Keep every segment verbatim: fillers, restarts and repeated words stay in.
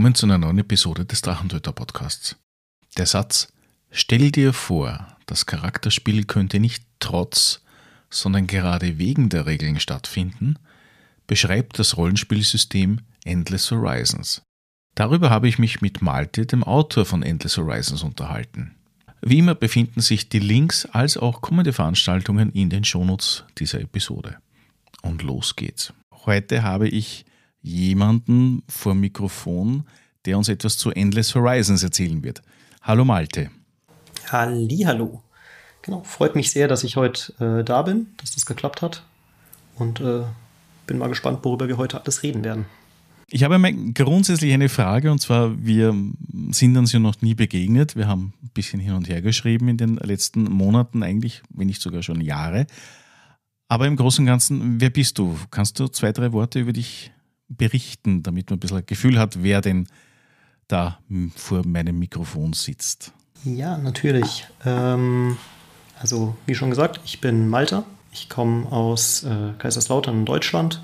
willkommen zu einer neuen Episode des Drachentöter-Podcasts. Der Satz „Stell dir vor, das Charakterspiel könnte nicht trotz, sondern gerade wegen der Regeln stattfinden“, beschreibt das Rollenspielsystem Endless Horizons. Darüber habe ich mich mit Malte, dem Autor von Endless Horizons, unterhalten. Wie immer befinden sich die Links als auch kommende Veranstaltungen in den Shownotes dieser Episode. Und los geht's. Heute habe ich jemanden vor dem Mikrofon, der uns etwas zu Endless Horizons erzählen wird. Hallo Malte. Hallihallo. Genau, freut mich sehr, dass ich heute äh, da bin, dass das geklappt hat. Und äh, bin mal gespannt, worüber wir heute alles reden werden. Ich habe einmal grundsätzlich eine Frage, und zwar, wir sind uns ja noch nie begegnet. Wir haben ein bisschen hin und her geschrieben in den letzten Monaten, eigentlich, wenn nicht sogar schon Jahre. Aber im Großen und Ganzen, wer bist du? Kannst du zwei, drei Worte über dich berichten, damit man ein bisschen ein Gefühl hat, wer denn da vor meinem Mikrofon sitzt? Ja, natürlich. Ähm, also, wie schon gesagt, ich bin Malte. Ich komme aus äh, Kaiserslautern in Deutschland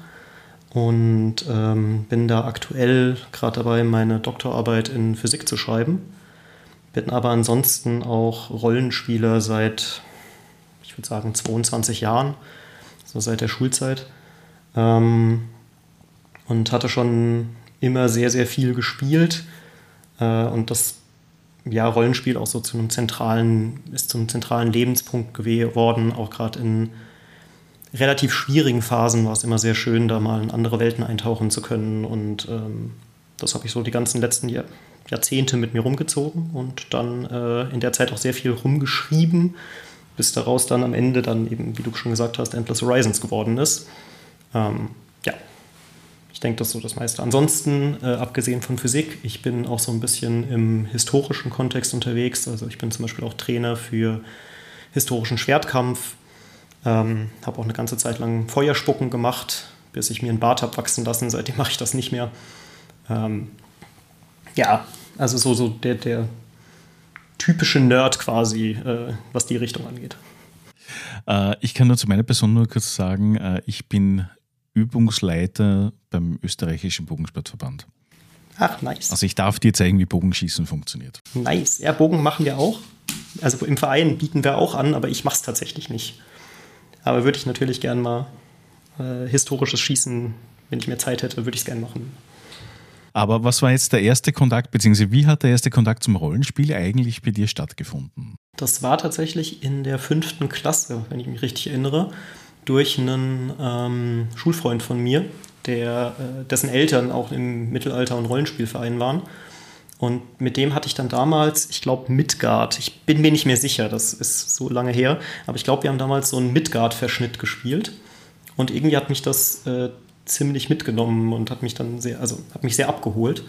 und ähm, bin da aktuell gerade dabei, meine Doktorarbeit in Physik zu schreiben. Bin aber ansonsten auch Rollenspieler seit, ich würde sagen, zweiundzwanzig Jahren, so seit der Schulzeit. Ähm, und hatte schon immer sehr, sehr viel gespielt. Äh, und das ja, Rollenspiel auch so zu einem zentralen, ist zum zentralen Lebenspunkt geworden. Auch gerade in relativ schwierigen Phasen war es immer sehr schön, da mal in andere Welten eintauchen zu können. Und ähm, das habe ich so die ganzen letzten Jahr, Jahrzehnte mit mir rumgezogen und dann äh, in der Zeit auch sehr viel rumgeschrieben, bis daraus dann am Ende dann eben, wie du schon gesagt hast, Endless Horizons geworden ist. Ähm, ja, ich denke, das ist so das meiste. Ansonsten, äh, abgesehen von Physik, ich bin auch so ein bisschen im historischen Kontext unterwegs. Also ich bin zum Beispiel auch Trainer für historischen Schwertkampf. Ähm, habe auch eine ganze Zeit lang Feuerspucken gemacht, bis ich mir einen Bart habe wachsen lassen. Seitdem mache ich das nicht mehr. Ähm, ja, also so, so der, der typische Nerd quasi, äh, was die Richtung angeht. Äh, ich kann nur zu meiner Person nur kurz sagen, äh, ich bin Übungsleiter beim österreichischen Bogensportverband. Ach, nice. Also ich darf dir zeigen, wie Bogenschießen funktioniert. Nice. Ja, Bogen machen wir auch. Also im Verein bieten wir auch an, aber ich mache es tatsächlich nicht. Aber würde ich natürlich gern mal äh, historisches Schießen, wenn ich mehr Zeit hätte, würde ich es gern machen. Aber was war jetzt der erste Kontakt, beziehungsweise wie hat der erste Kontakt zum Rollenspiel eigentlich bei dir stattgefunden? Das war tatsächlich in der fünften Klasse, wenn ich mich richtig erinnere, durch einen ähm, Schulfreund von mir, der, äh, dessen Eltern auch im Mittelalter- und Rollenspielverein waren. Und mit dem hatte ich dann damals, ich glaube, Midgard. Ich bin mir nicht mehr sicher, das ist so lange her. Aber ich glaube, wir haben damals so einen Midgard-Verschnitt gespielt. Und irgendwie hat mich das äh, ziemlich mitgenommen und hat mich dann sehr, also hat mich sehr abgeholt.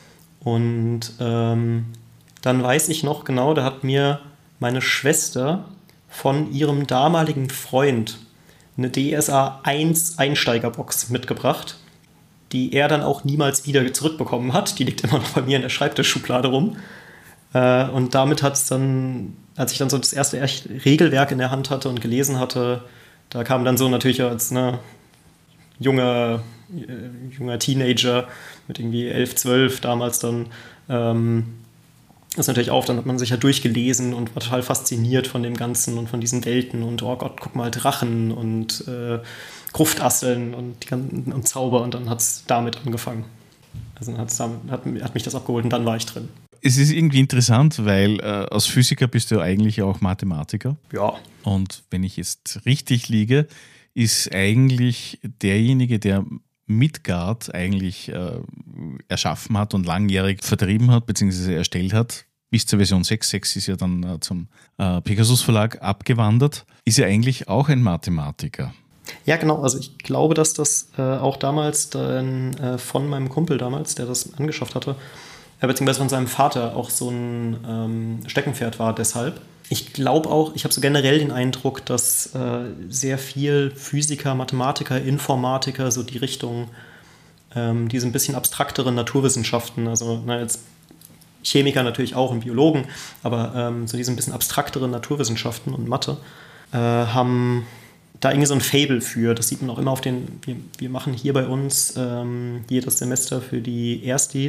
Und ähm, dann weiß ich noch genau, da hat mir meine Schwester von ihrem damaligen Freund eine D S A eins Einsteigerbox mitgebracht, die er dann auch niemals wieder zurückbekommen hat. Die liegt immer noch bei mir in der Schreibtischschublade rum. Äh, und damit hat es dann, als ich dann so das erste Regelwerk in der Hand hatte und gelesen hatte, da kam dann so natürlich als ne, junger, äh, junger Teenager mit irgendwie elf, zwölf damals dann, ähm, das natürlich auch, dann hat man sich ja durchgelesen und war total fasziniert von dem Ganzen und von diesen Welten und oh Gott, guck mal, Drachen und äh, Gruftasseln und, die ganzen, und Zauber und dann hat es damit angefangen. Also dann hat's damit, hat, hat mich das abgeholt und dann war ich drin. Es ist irgendwie interessant, weil äh, als Physiker bist du eigentlich auch Mathematiker. Ja. Und wenn ich jetzt richtig liege, ist eigentlich derjenige, der Midgard eigentlich äh, erschaffen hat und langjährig vertrieben hat, beziehungsweise erstellt hat, bis zur Version sechs. sechs ist ja dann äh, zum äh, Pegasus Verlag abgewandert, ist ja eigentlich auch ein Mathematiker. Ja, genau. Also ich glaube, dass das äh, auch damals dann, äh, von meinem Kumpel damals, der das angeschafft hatte, äh, beziehungsweise von seinem Vater auch so ein ähm, Steckenpferd war deshalb. Ich glaube auch, ich habe so generell den Eindruck, dass äh, sehr viel Physiker, Mathematiker, Informatiker, so die Richtung, ähm, diese ein bisschen abstrakteren Naturwissenschaften, also na, jetzt Chemiker natürlich auch und Biologen, aber ähm, so diese ein bisschen abstrakteren Naturwissenschaften und Mathe äh, haben da irgendwie so ein Faible für. Das sieht man auch immer auf den, wir, wir machen hier bei uns ähm, jedes Semester für die Erstis,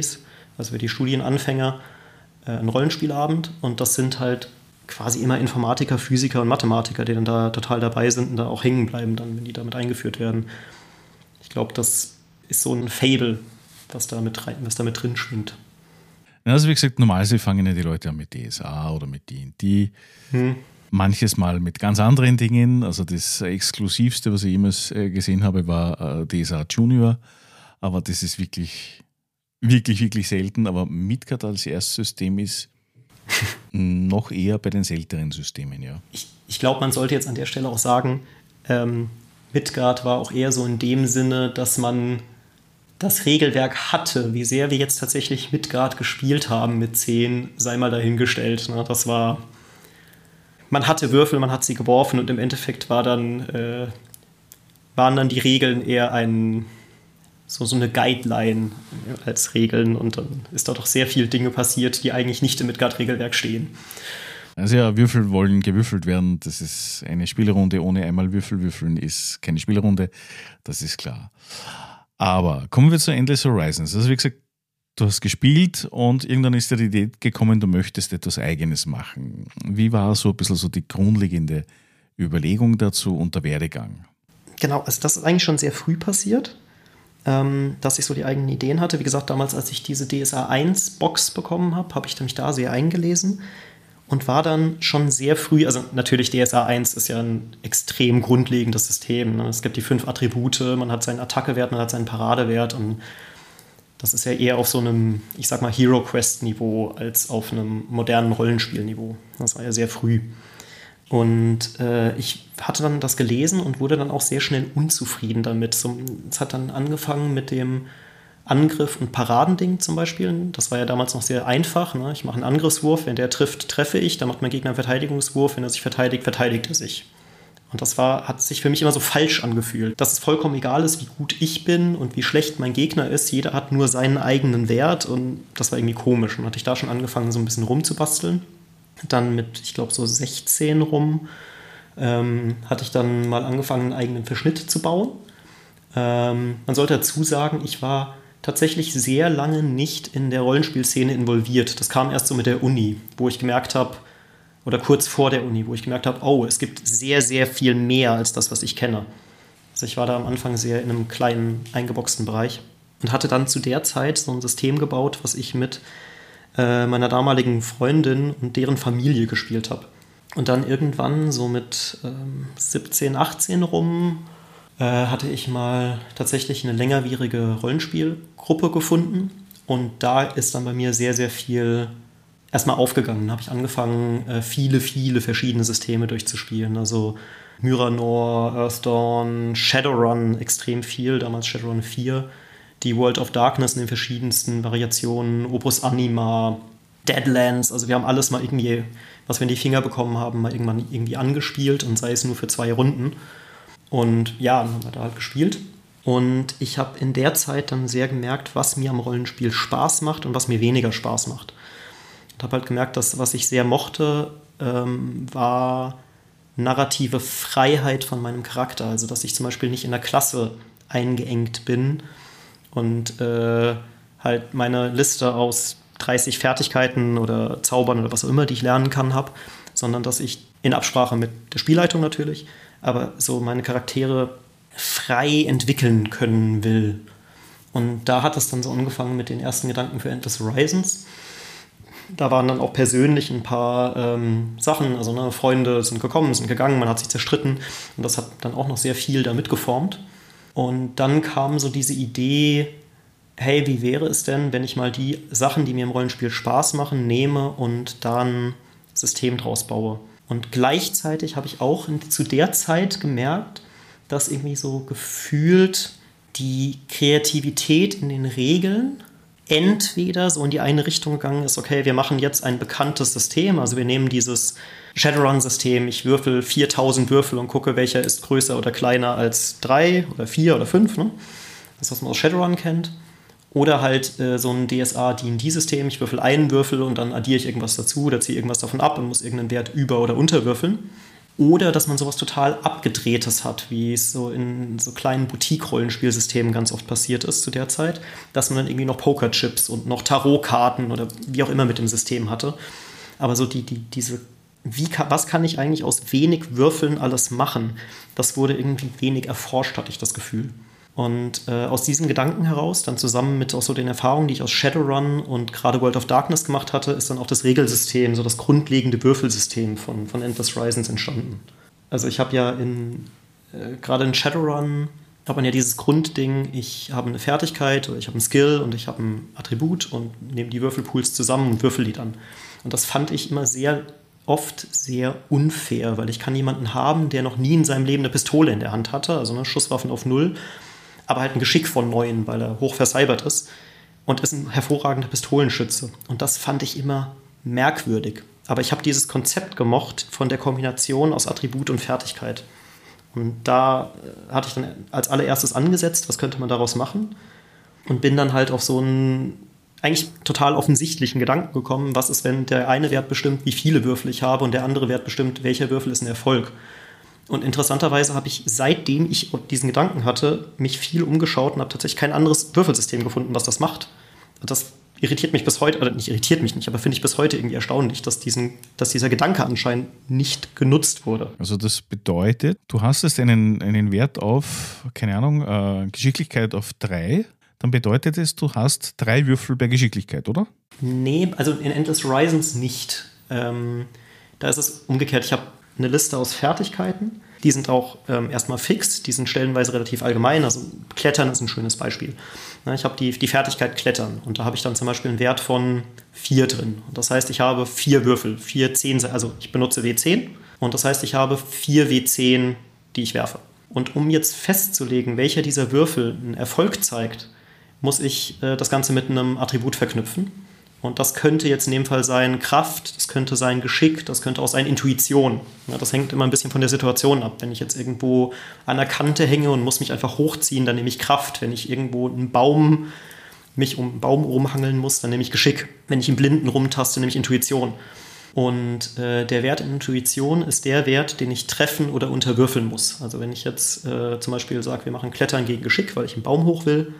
also für die Studienanfänger, äh, ein Rollenspielabend. Und das sind halt quasi immer Informatiker, Physiker und Mathematiker, die dann da total dabei sind und da auch hängen bleiben, dann, wenn die damit eingeführt werden. Ich glaube, das ist so ein Fable, was da mit, rein, was da mit drin schwingt. Also wie gesagt, normalerweise fangen ja die Leute an mit D S A oder mit D und D. Hm. Manches Mal mit ganz anderen Dingen. Also das Exklusivste, was ich jemals gesehen habe, war D S A Junior. Aber das ist wirklich, wirklich, wirklich selten. Aber Midgard als erstes System ist noch eher bei den seltenen Systemen, ja. Ich, ich glaube, man sollte jetzt an der Stelle auch sagen, ähm, Midgard war auch eher so in dem Sinne, dass man das Regelwerk hatte. Wie sehr wir jetzt tatsächlich Midgard gespielt haben mit zehn, sei mal dahingestellt. Ne? Das war, man hatte Würfel, man hat sie geworfen und im Endeffekt war dann, äh, waren dann die Regeln eher ein, so, so eine Guideline als Regeln und dann ist da doch sehr viel Dinge passiert, die eigentlich nicht im Midgard-Regelwerk stehen. Also ja, Würfel wollen gewürfelt werden. Das ist eine Spielrunde ohne einmal Würfel. Würfeln ist keine Spielrunde, das ist klar. Aber kommen wir zu Endless Horizons. Also wie gesagt, du hast gespielt und irgendwann ist dir die Idee gekommen, du möchtest etwas Eigenes machen. Wie war so ein bisschen so die grundlegende Überlegung dazu und der Werdegang? Genau, also das ist eigentlich schon sehr früh passiert, ähm, dass ich so die eigenen Ideen hatte. Wie gesagt, damals, als ich diese D S A eins Box bekommen habe, habe ich mich da sehr eingelesen und war dann schon sehr früh, also natürlich D S A eins ist ja ein extrem grundlegendes System. Ne? Es gibt die fünf Attribute, man hat seinen Attackewert, man hat seinen Paradewert und das ist ja eher auf so einem, ich sag mal, Hero Quest-Niveau als auf einem modernen Rollenspielniveau. Das war ja sehr früh. Und äh, ich hatte dann das gelesen und wurde dann auch sehr schnell unzufrieden damit. So, es hat dann angefangen mit dem Angriff- und Paradending zum Beispiel. Das war ja damals noch sehr einfach. Ne? Ich mache einen Angriffswurf, wenn der trifft, treffe ich. Dann macht mein Gegner einen Verteidigungswurf. Wenn er sich verteidigt, verteidigt er sich. Und das war, hat sich für mich immer so falsch angefühlt. Dass es vollkommen egal ist, wie gut ich bin und wie schlecht mein Gegner ist. Jeder hat nur seinen eigenen Wert und das war irgendwie komisch. Und hatte ich da schon angefangen, so ein bisschen rumzubasteln. Dann mit, ich glaube, so sechzehn rum ähm, hatte ich dann mal angefangen, einen eigenen Verschnitt zu bauen. Ähm, man sollte dazu sagen, ich war tatsächlich sehr lange nicht in der Rollenspielszene involviert. Das kam erst so mit der Uni, wo ich gemerkt habe, oder kurz vor der Uni, wo ich gemerkt habe, oh, es gibt sehr, sehr viel mehr als das, was ich kenne. Also ich war da am Anfang sehr in einem kleinen, eingeboxten Bereich und hatte dann zu der Zeit so ein System gebaut, was ich mit äh, meiner damaligen Freundin und deren Familie gespielt habe. Und dann irgendwann so mit ähm, siebzehn, achtzehn rum äh, hatte ich mal tatsächlich eine längerwierige Rollenspielgruppe gefunden und da ist dann bei mir sehr, sehr viel erstmal aufgegangen. Da habe ich angefangen, äh, viele, viele verschiedene Systeme durchzuspielen. Also Myranor, Earthdawn, Shadowrun extrem viel, damals Shadowrun vier, die World of Darkness in den verschiedensten Variationen, Opus Anima, Deadlands, also wir haben alles mal irgendwie, was wir in die Finger bekommen haben, mal irgendwann irgendwie angespielt und sei es nur für zwei Runden. Und ja, dann haben wir da halt gespielt. Und ich habe in der Zeit dann sehr gemerkt, was mir am Rollenspiel Spaß macht und was mir weniger Spaß macht. Ich habe halt gemerkt, dass was ich sehr mochte, ähm, war narrative Freiheit von meinem Charakter. Also dass ich zum Beispiel nicht in der Klasse eingeengt bin und äh, halt meine Liste aus dreißig Fertigkeiten oder Zaubern oder was auch immer, die ich lernen kann, habe, sondern dass ich in Absprache mit der Spielleitung natürlich, aber so meine Charaktere frei entwickeln können will. Und da hat es dann so angefangen mit den ersten Gedanken für Endless Horizons. Da waren dann auch persönlich ein paar ähm, Sachen, also ne, Freunde sind gekommen, sind gegangen, man hat sich zerstritten und das hat dann auch noch sehr viel damit geformt. Und dann kam so diese Idee, hey, wie wäre es denn, wenn ich mal die Sachen, die mir im Rollenspiel Spaß machen, nehme und da ein System draus baue. Und gleichzeitig habe ich auch in, zu der Zeit gemerkt, dass irgendwie so gefühlt die Kreativität in den Regeln entweder so in die eine Richtung gegangen ist, okay, wir machen jetzt ein bekanntes System, also wir nehmen dieses Shadowrun-System, ich würfel viertausend Würfel und gucke, welcher ist größer oder kleiner als drei oder vier oder fünf, ne? Das, was man aus Shadowrun kennt. Oder halt äh, so ein D S A D und D-System, ich würfel einen Würfel und dann addiere ich irgendwas dazu oder ziehe irgendwas davon ab und muss irgendeinen Wert über- oder unterwürfeln. Oder dass man sowas total Abgedrehtes hat, wie es so in so kleinen Boutique-Rollenspielsystemen ganz oft passiert ist zu der Zeit, dass man dann irgendwie noch Pokerchips und noch Tarotkarten oder wie auch immer mit dem System hatte. Aber so die, die, diese, wie kann, was kann ich eigentlich aus wenig Würfeln alles machen, das wurde irgendwie wenig erforscht, hatte ich das Gefühl. Und äh, aus diesen Gedanken heraus, dann zusammen mit auch so den Erfahrungen, die ich aus Shadowrun und gerade World of Darkness gemacht hatte, ist dann auch das Regelsystem, so das grundlegende Würfelsystem von, von Endless Horizons entstanden. Also ich habe ja in, äh, gerade in Shadowrun hat man ja dieses Grundding, ich habe eine Fertigkeit oder ich habe einen Skill und ich habe ein Attribut und nehme die Würfelpools zusammen und würfel die dann. Und das fand ich immer sehr oft sehr unfair, weil ich kann jemanden haben, der noch nie in seinem Leben eine Pistole in der Hand hatte, also eine Schusswaffen auf Null, aber halt ein Geschick von neun, weil er hoch vercybert ist und ist ein hervorragender Pistolenschütze. Und das fand ich immer merkwürdig. Aber ich habe dieses Konzept gemocht von der Kombination aus Attribut und Fertigkeit. Und da hatte ich dann als allererstes angesetzt, was könnte man daraus machen? Und bin dann halt auf so einen eigentlich total offensichtlichen Gedanken gekommen, was ist, wenn der eine Wert bestimmt, wie viele Würfel ich habe und der andere Wert bestimmt, welcher Würfel ist ein Erfolg. Und interessanterweise habe ich, seitdem ich diesen Gedanken hatte, mich viel umgeschaut und habe tatsächlich kein anderes Würfelsystem gefunden, was das macht. Und das irritiert mich bis heute, oder nicht irritiert mich nicht, aber finde ich bis heute irgendwie erstaunlich, dass, diesen, dass dieser Gedanke anscheinend nicht genutzt wurde. Also das bedeutet, du hast jetzt einen, einen Wert auf, keine Ahnung, äh, Geschicklichkeit auf drei, dann bedeutet es, du hast drei Würfel bei Geschicklichkeit, oder? Nee, also in Endless Horizons nicht. Ähm, da ist es umgekehrt, ich habe eine Liste aus Fertigkeiten. Die sind auch ähm, erstmal fix, die sind stellenweise relativ allgemein. Also Klettern ist ein schönes Beispiel. Na, ich habe die, die Fertigkeit Klettern und da habe ich dann zum Beispiel einen Wert von vier drin. Und das heißt, ich habe vier Würfel, vier zehn, also ich benutze W zehn und das heißt, ich habe vier W zehn, die ich werfe. Und um jetzt festzulegen, welcher dieser Würfel einen Erfolg zeigt, muss ich äh, das Ganze mit einem Attribut verknüpfen. Und das könnte jetzt in dem Fall sein Kraft, das könnte sein Geschick, das könnte auch sein Intuition. Ja, das hängt immer ein bisschen von der Situation ab. Wenn ich jetzt irgendwo an der Kante hänge und muss mich einfach hochziehen, dann nehme ich Kraft. Wenn ich irgendwo einen Baum, mich um einen Baum rumhangeln muss, dann nehme ich Geschick. Wenn ich im Blinden rumtaste, nehme ich Intuition. Und äh, der Wert in Intuition ist der Wert, den ich treffen oder unterwürfeln muss. Also wenn ich jetzt äh, zum Beispiel sage, wir machen Klettern gegen Geschick, weil ich einen Baum hoch will,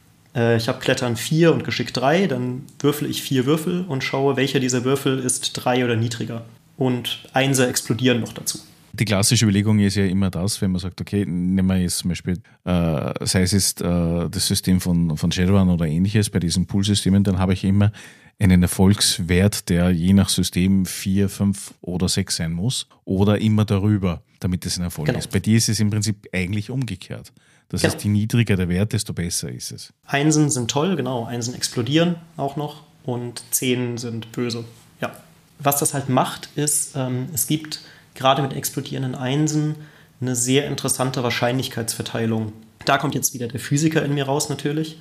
ich habe Klettern vier und Geschick drei, dann würfel ich vier Würfel und schaue, welcher dieser Würfel ist drei oder niedriger. Und Einser explodieren noch dazu. Die klassische Überlegung ist ja immer das, wenn man sagt, okay, nehmen wir jetzt zum Beispiel, äh, sei es jetzt äh, das System von, von Shadowrun oder ähnliches, bei diesen Poolsystemen, dann habe ich immer einen Erfolgswert, der je nach System vier, fünf oder sechs sein muss oder immer darüber, damit es ein Erfolg genau. ist. Bei dir ist es im Prinzip eigentlich umgekehrt. Das genau. heißt, je niedriger der Wert, desto besser ist es. Einsen sind toll, genau. Einsen explodieren auch noch und Zehn sind böse. Ja. Was das halt macht, ist, ähm, es gibt gerade mit explodierenden Einsen eine sehr interessante Wahrscheinlichkeitsverteilung. Da kommt jetzt wieder der Physiker in mir raus natürlich.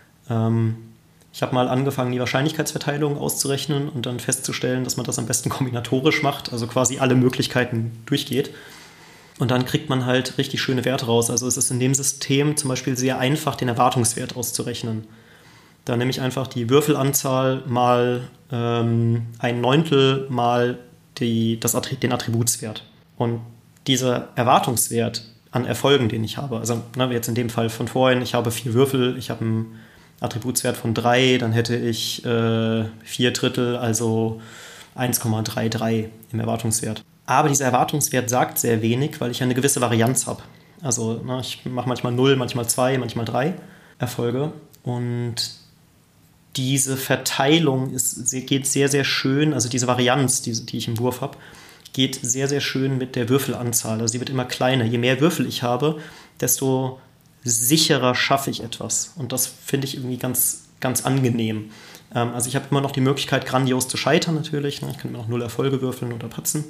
Ähm, ich habe mal angefangen, die Wahrscheinlichkeitsverteilung auszurechnen und dann festzustellen, dass man das am besten kombinatorisch macht, also quasi alle Möglichkeiten durchgeht. Und dann kriegt man halt richtig schöne Werte raus. Also es ist in dem System zum Beispiel sehr einfach, den Erwartungswert auszurechnen. Da nehme ich einfach die Würfelanzahl mal ähm, ein Neuntel mal die, das Attri- den Attributswert. Und dieser Erwartungswert an Erfolgen, den ich habe, also ne, jetzt in dem Fall von vorhin, ich habe vier Würfel, ich habe einen Attributswert von drei, dann hätte ich äh, vier Drittel, also eins Komma dreiunddreißig im Erwartungswert. Aber dieser Erwartungswert sagt sehr wenig, weil ich eine gewisse Varianz habe. Also ne, ich mache manchmal null, manchmal zwei, manchmal drei Erfolge. Und diese Verteilung ist, geht sehr, sehr schön, also diese Varianz, die, die ich im Wurf habe, geht sehr, sehr schön mit der Würfelanzahl. Also die wird immer kleiner. Je mehr Würfel ich habe, desto sicherer schaffe ich etwas. Und das finde ich irgendwie ganz, ganz angenehm. Ähm, also ich habe immer noch die Möglichkeit, grandios zu scheitern natürlich. Ne? Ich kann immer noch null Erfolge würfeln oder patzen.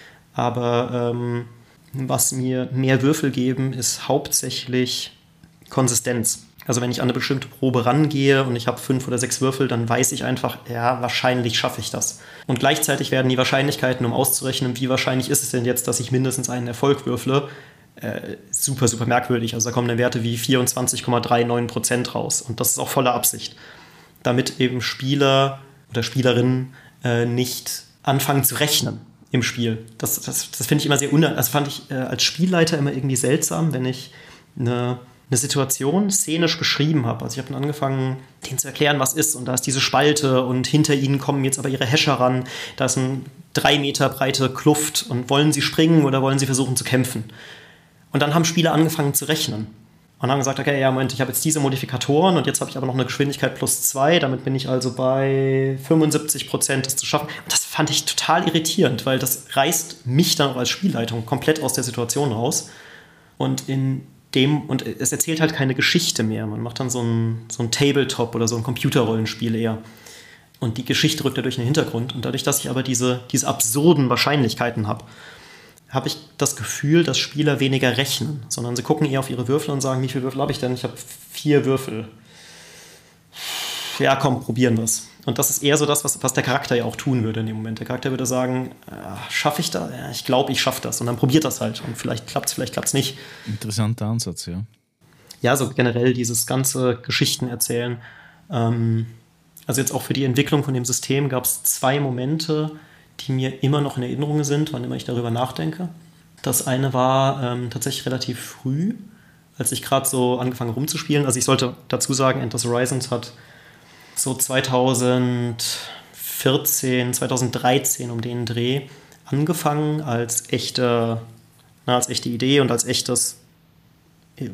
Aber ähm, was mir mehr Würfel geben, ist hauptsächlich Konsistenz. Also wenn ich an eine bestimmte Probe rangehe und ich habe fünf oder sechs Würfel, dann weiß ich einfach, ja, wahrscheinlich schaffe ich das. Und gleichzeitig werden die Wahrscheinlichkeiten, um auszurechnen, wie wahrscheinlich ist es denn jetzt, dass ich mindestens einen Erfolg würfle, äh, super, super merkwürdig. Also da kommen dann Werte wie vierundzwanzig Komma neununddreißig Prozent raus. Und das ist auch voller Absicht. Damit eben Spieler oder Spielerinnen äh, nicht anfangen zu rechnen. im Spiel. Das, das, das finde ich immer sehr unangenehm. Das fand ich äh, als Spielleiter immer irgendwie seltsam, wenn ich eine, eine Situation szenisch beschrieben habe. Also ich habe dann angefangen, denen zu erklären, was ist. Und da ist diese Spalte und hinter ihnen kommen jetzt aber ihre Häscher ran. Da ist eine drei Meter breite Kluft. Und wollen sie springen oder wollen sie versuchen zu kämpfen? Und dann haben Spieler angefangen zu rechnen. Und haben gesagt, okay, ja, Moment, ich habe jetzt diese Modifikatoren und jetzt habe ich aber noch eine Geschwindigkeit plus zwei, damit bin ich also bei fünfundsiebzig Prozent, das zu schaffen. Und das fand ich total irritierend, weil das reißt mich dann auch als Spielleitung komplett aus der Situation raus. Und in dem, und es erzählt halt keine Geschichte mehr. Man macht dann so ein, so ein Tabletop oder so ein Computerrollenspiel eher. Und die Geschichte rückt dadurch in den Hintergrund. Und dadurch, dass ich aber diese, diese absurden Wahrscheinlichkeiten habe, habe ich das Gefühl, dass Spieler weniger rechnen, sondern sie gucken eher auf ihre Würfel und sagen, wie viele Würfel habe ich denn? Ich habe vier Würfel. Ja, komm, probieren wir es. Und das ist eher so das, was, was der Charakter ja auch tun würde in dem Moment. Der Charakter würde sagen, äh, schaffe ich das? Ja, ich glaube, ich schaffe das. Und dann probiert das halt. Und vielleicht klappt es, vielleicht klappt es nicht. Interessanter Ansatz, ja. Ja, so generell dieses ganze Geschichten erzählen. Ähm, also jetzt auch für die Entwicklung von dem System gab es zwei Momente, die mir immer noch in Erinnerung sind, wann immer ich darüber nachdenke. Das eine war ähm, tatsächlich relativ früh, als ich gerade so angefangen rumzuspielen. Also ich sollte dazu sagen, Endless Horizons hat so zweitausendvierzehn, zweitausenddreizehn um den Dreh angefangen als echte, na, als echte Idee und als echtes äh,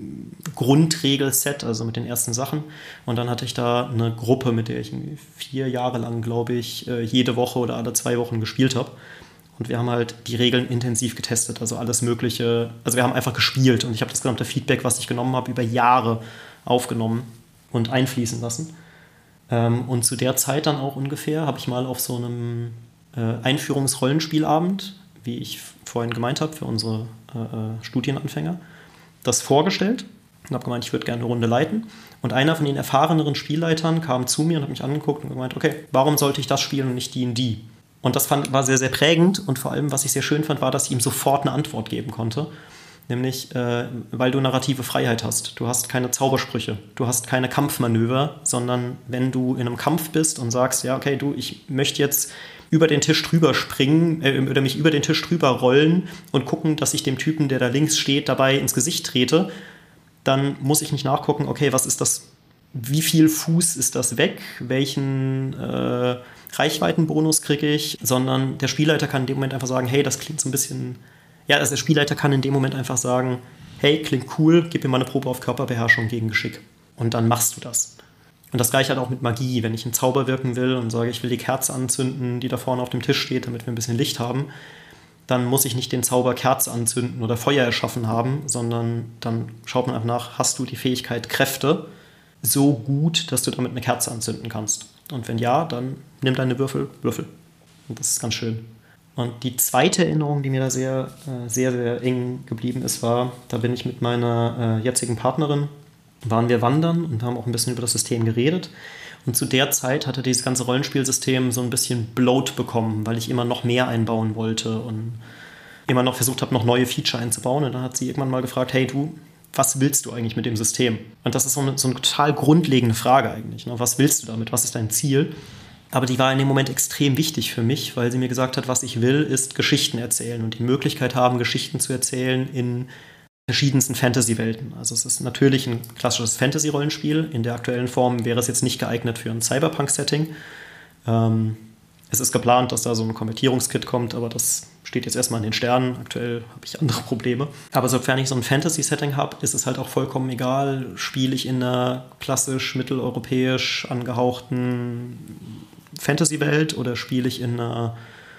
Grundregelset, also mit den ersten Sachen. Und dann hatte ich da eine Gruppe, mit der ich vier Jahre lang, glaube ich, jede Woche oder alle zwei Wochen gespielt habe. Und wir haben halt die Regeln intensiv getestet, also alles Mögliche. Also wir haben einfach gespielt und ich habe das gesamte Feedback, was ich genommen habe, über Jahre aufgenommen und einfließen lassen. Und zu der Zeit dann auch ungefähr habe ich mal auf so einem Einführungsrollenspielabend, wie ich vorhin gemeint habe, für unsere Studienanfänger, das vorgestellt und habe gemeint, ich würde gerne eine Runde leiten. Und einer von den erfahreneren Spielleitern kam zu mir und hat mich angeguckt und gemeint, okay, warum sollte ich das spielen und nicht die und die? Und das fand, war sehr, sehr prägend. Und vor allem, was ich sehr schön fand, war, dass ich ihm sofort eine Antwort geben konnte. Nämlich, äh, weil du narrative Freiheit hast. Du hast keine Zaubersprüche, du hast keine Kampfmanöver, sondern wenn du in einem Kampf bist und sagst, ja, okay, du, ich möchte jetzt über den Tisch drüber springen äh, oder mich über den Tisch drüber rollen und gucken, dass ich dem Typen, der da links steht, dabei ins Gesicht trete, dann muss ich nicht nachgucken, okay, was ist das, wie viel Fuß ist das weg, welchen äh, Reichweitenbonus kriege ich, sondern der Spielleiter kann in dem Moment einfach sagen, hey, das klingt so ein bisschen, ja, also der Spielleiter kann in dem Moment einfach sagen, hey, klingt cool, gib mir mal eine Probe auf Körperbeherrschung gegen Geschick. Und dann machst du das. Und das gleiche halt auch mit Magie. Wenn ich einen Zauber wirken will und sage, ich will die Kerze anzünden, die da vorne auf dem Tisch steht, damit wir ein bisschen Licht haben, dann muss ich nicht den Zauber Kerze anzünden oder Feuer erschaffen haben, sondern dann schaut man einfach nach, hast du die Fähigkeit Kräfte so gut, dass du damit eine Kerze anzünden kannst. Und wenn ja, dann nimm deine Würfel, Würfel. Und das ist ganz schön. Und die zweite Erinnerung, die mir da sehr, sehr, sehr eng geblieben ist, war, da bin ich mit meiner jetzigen Partnerin, waren wir wandern und haben auch ein bisschen über das System geredet. Und zu der Zeit hatte dieses ganze Rollenspielsystem so ein bisschen Bloat bekommen, weil ich immer noch mehr einbauen wollte und immer noch versucht habe, noch neue Feature einzubauen. Und dann hat sie irgendwann mal gefragt, hey du, was willst du eigentlich mit dem System? Und das ist so eine, so eine total grundlegende Frage eigentlich. Ne? Was willst du damit? Was ist dein Ziel? Aber die war in dem Moment extrem wichtig für mich, weil sie mir gesagt hat, was ich will, ist Geschichten erzählen und die Möglichkeit haben, Geschichten zu erzählen in verschiedensten Fantasy-Welten. Also es ist natürlich ein klassisches Fantasy-Rollenspiel. In der aktuellen Form wäre es jetzt nicht geeignet für ein Cyberpunk-Setting. Ähm, es ist geplant, dass da so ein Konvertierungskit kommt, aber das steht jetzt erstmal in den Sternen. Aktuell habe ich andere Probleme. Aber sofern ich so ein Fantasy-Setting habe, ist es halt auch vollkommen egal, spiele ich in einer klassisch mitteleuropäisch angehauchten Fantasy-Welt oder spiele ich in einer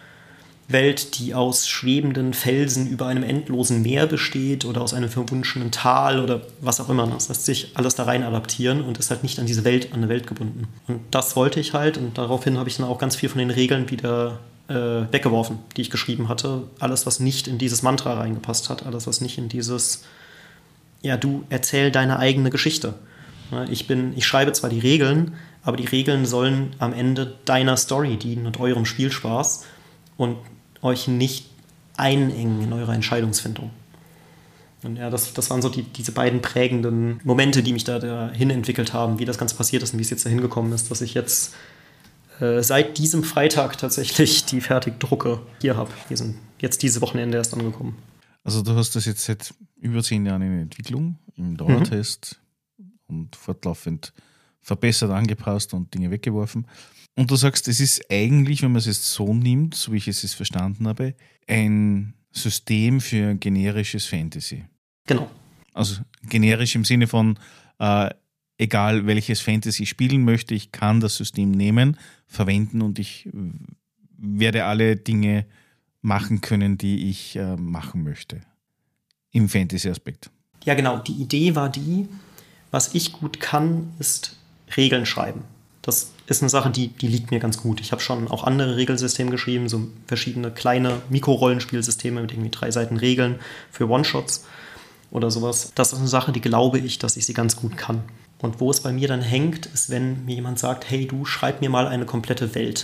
Welt, die aus schwebenden Felsen über einem endlosen Meer besteht oder aus einem verwunschenen Tal oder was auch immer. Das lässt sich alles da rein adaptieren und ist halt nicht an diese Welt, an eine Welt gebunden. Und das wollte ich halt und daraufhin habe ich dann auch ganz viel von den Regeln wieder äh, weggeworfen, die ich geschrieben hatte. Alles, was nicht in dieses Mantra reingepasst hat, alles, was nicht in dieses, ja, du erzähl deine eigene Geschichte. Ich bin, ich schreibe zwar die Regeln, aber die Regeln sollen am Ende deiner Story dienen und eurem Spielspaß und euch nicht einengen in eurer Entscheidungsfindung. Und ja, das, das waren so die, diese beiden prägenden Momente, die mich da dahin entwickelt haben, wie das Ganze passiert ist und wie es jetzt dahin gekommen ist, dass ich jetzt äh, seit diesem Freitag tatsächlich die Fertigdrucke hier habe. Die sind jetzt dieses Wochenende erst angekommen. Also du hast das jetzt seit über zehn Jahren in Entwicklung, im Dauertest mhm. und fortlaufend verbessert, angepasst und Dinge weggeworfen. Und du sagst, es ist eigentlich, wenn man es jetzt so nimmt, so wie ich es jetzt verstanden habe, ein System für generisches Fantasy. Genau. Also generisch im Sinne von, äh, egal welches Fantasy ich spielen möchte, ich kann das System nehmen, verwenden und ich werde alle Dinge machen können, die ich äh, machen möchte. Im Fantasy-Aspekt. Ja, genau. Die Idee war die, was ich gut kann, ist Regeln schreiben. Das ist eine Sache, die, die liegt mir ganz gut. Ich habe schon auch andere Regelsysteme geschrieben, so verschiedene kleine Mikrorollenspielsysteme mit irgendwie drei Seiten Regeln für One-Shots oder sowas. Das ist eine Sache, die glaube ich, dass ich sie ganz gut kann. Und wo es bei mir dann hängt, ist, wenn mir jemand sagt, hey, du schreib mir mal eine komplette Welt.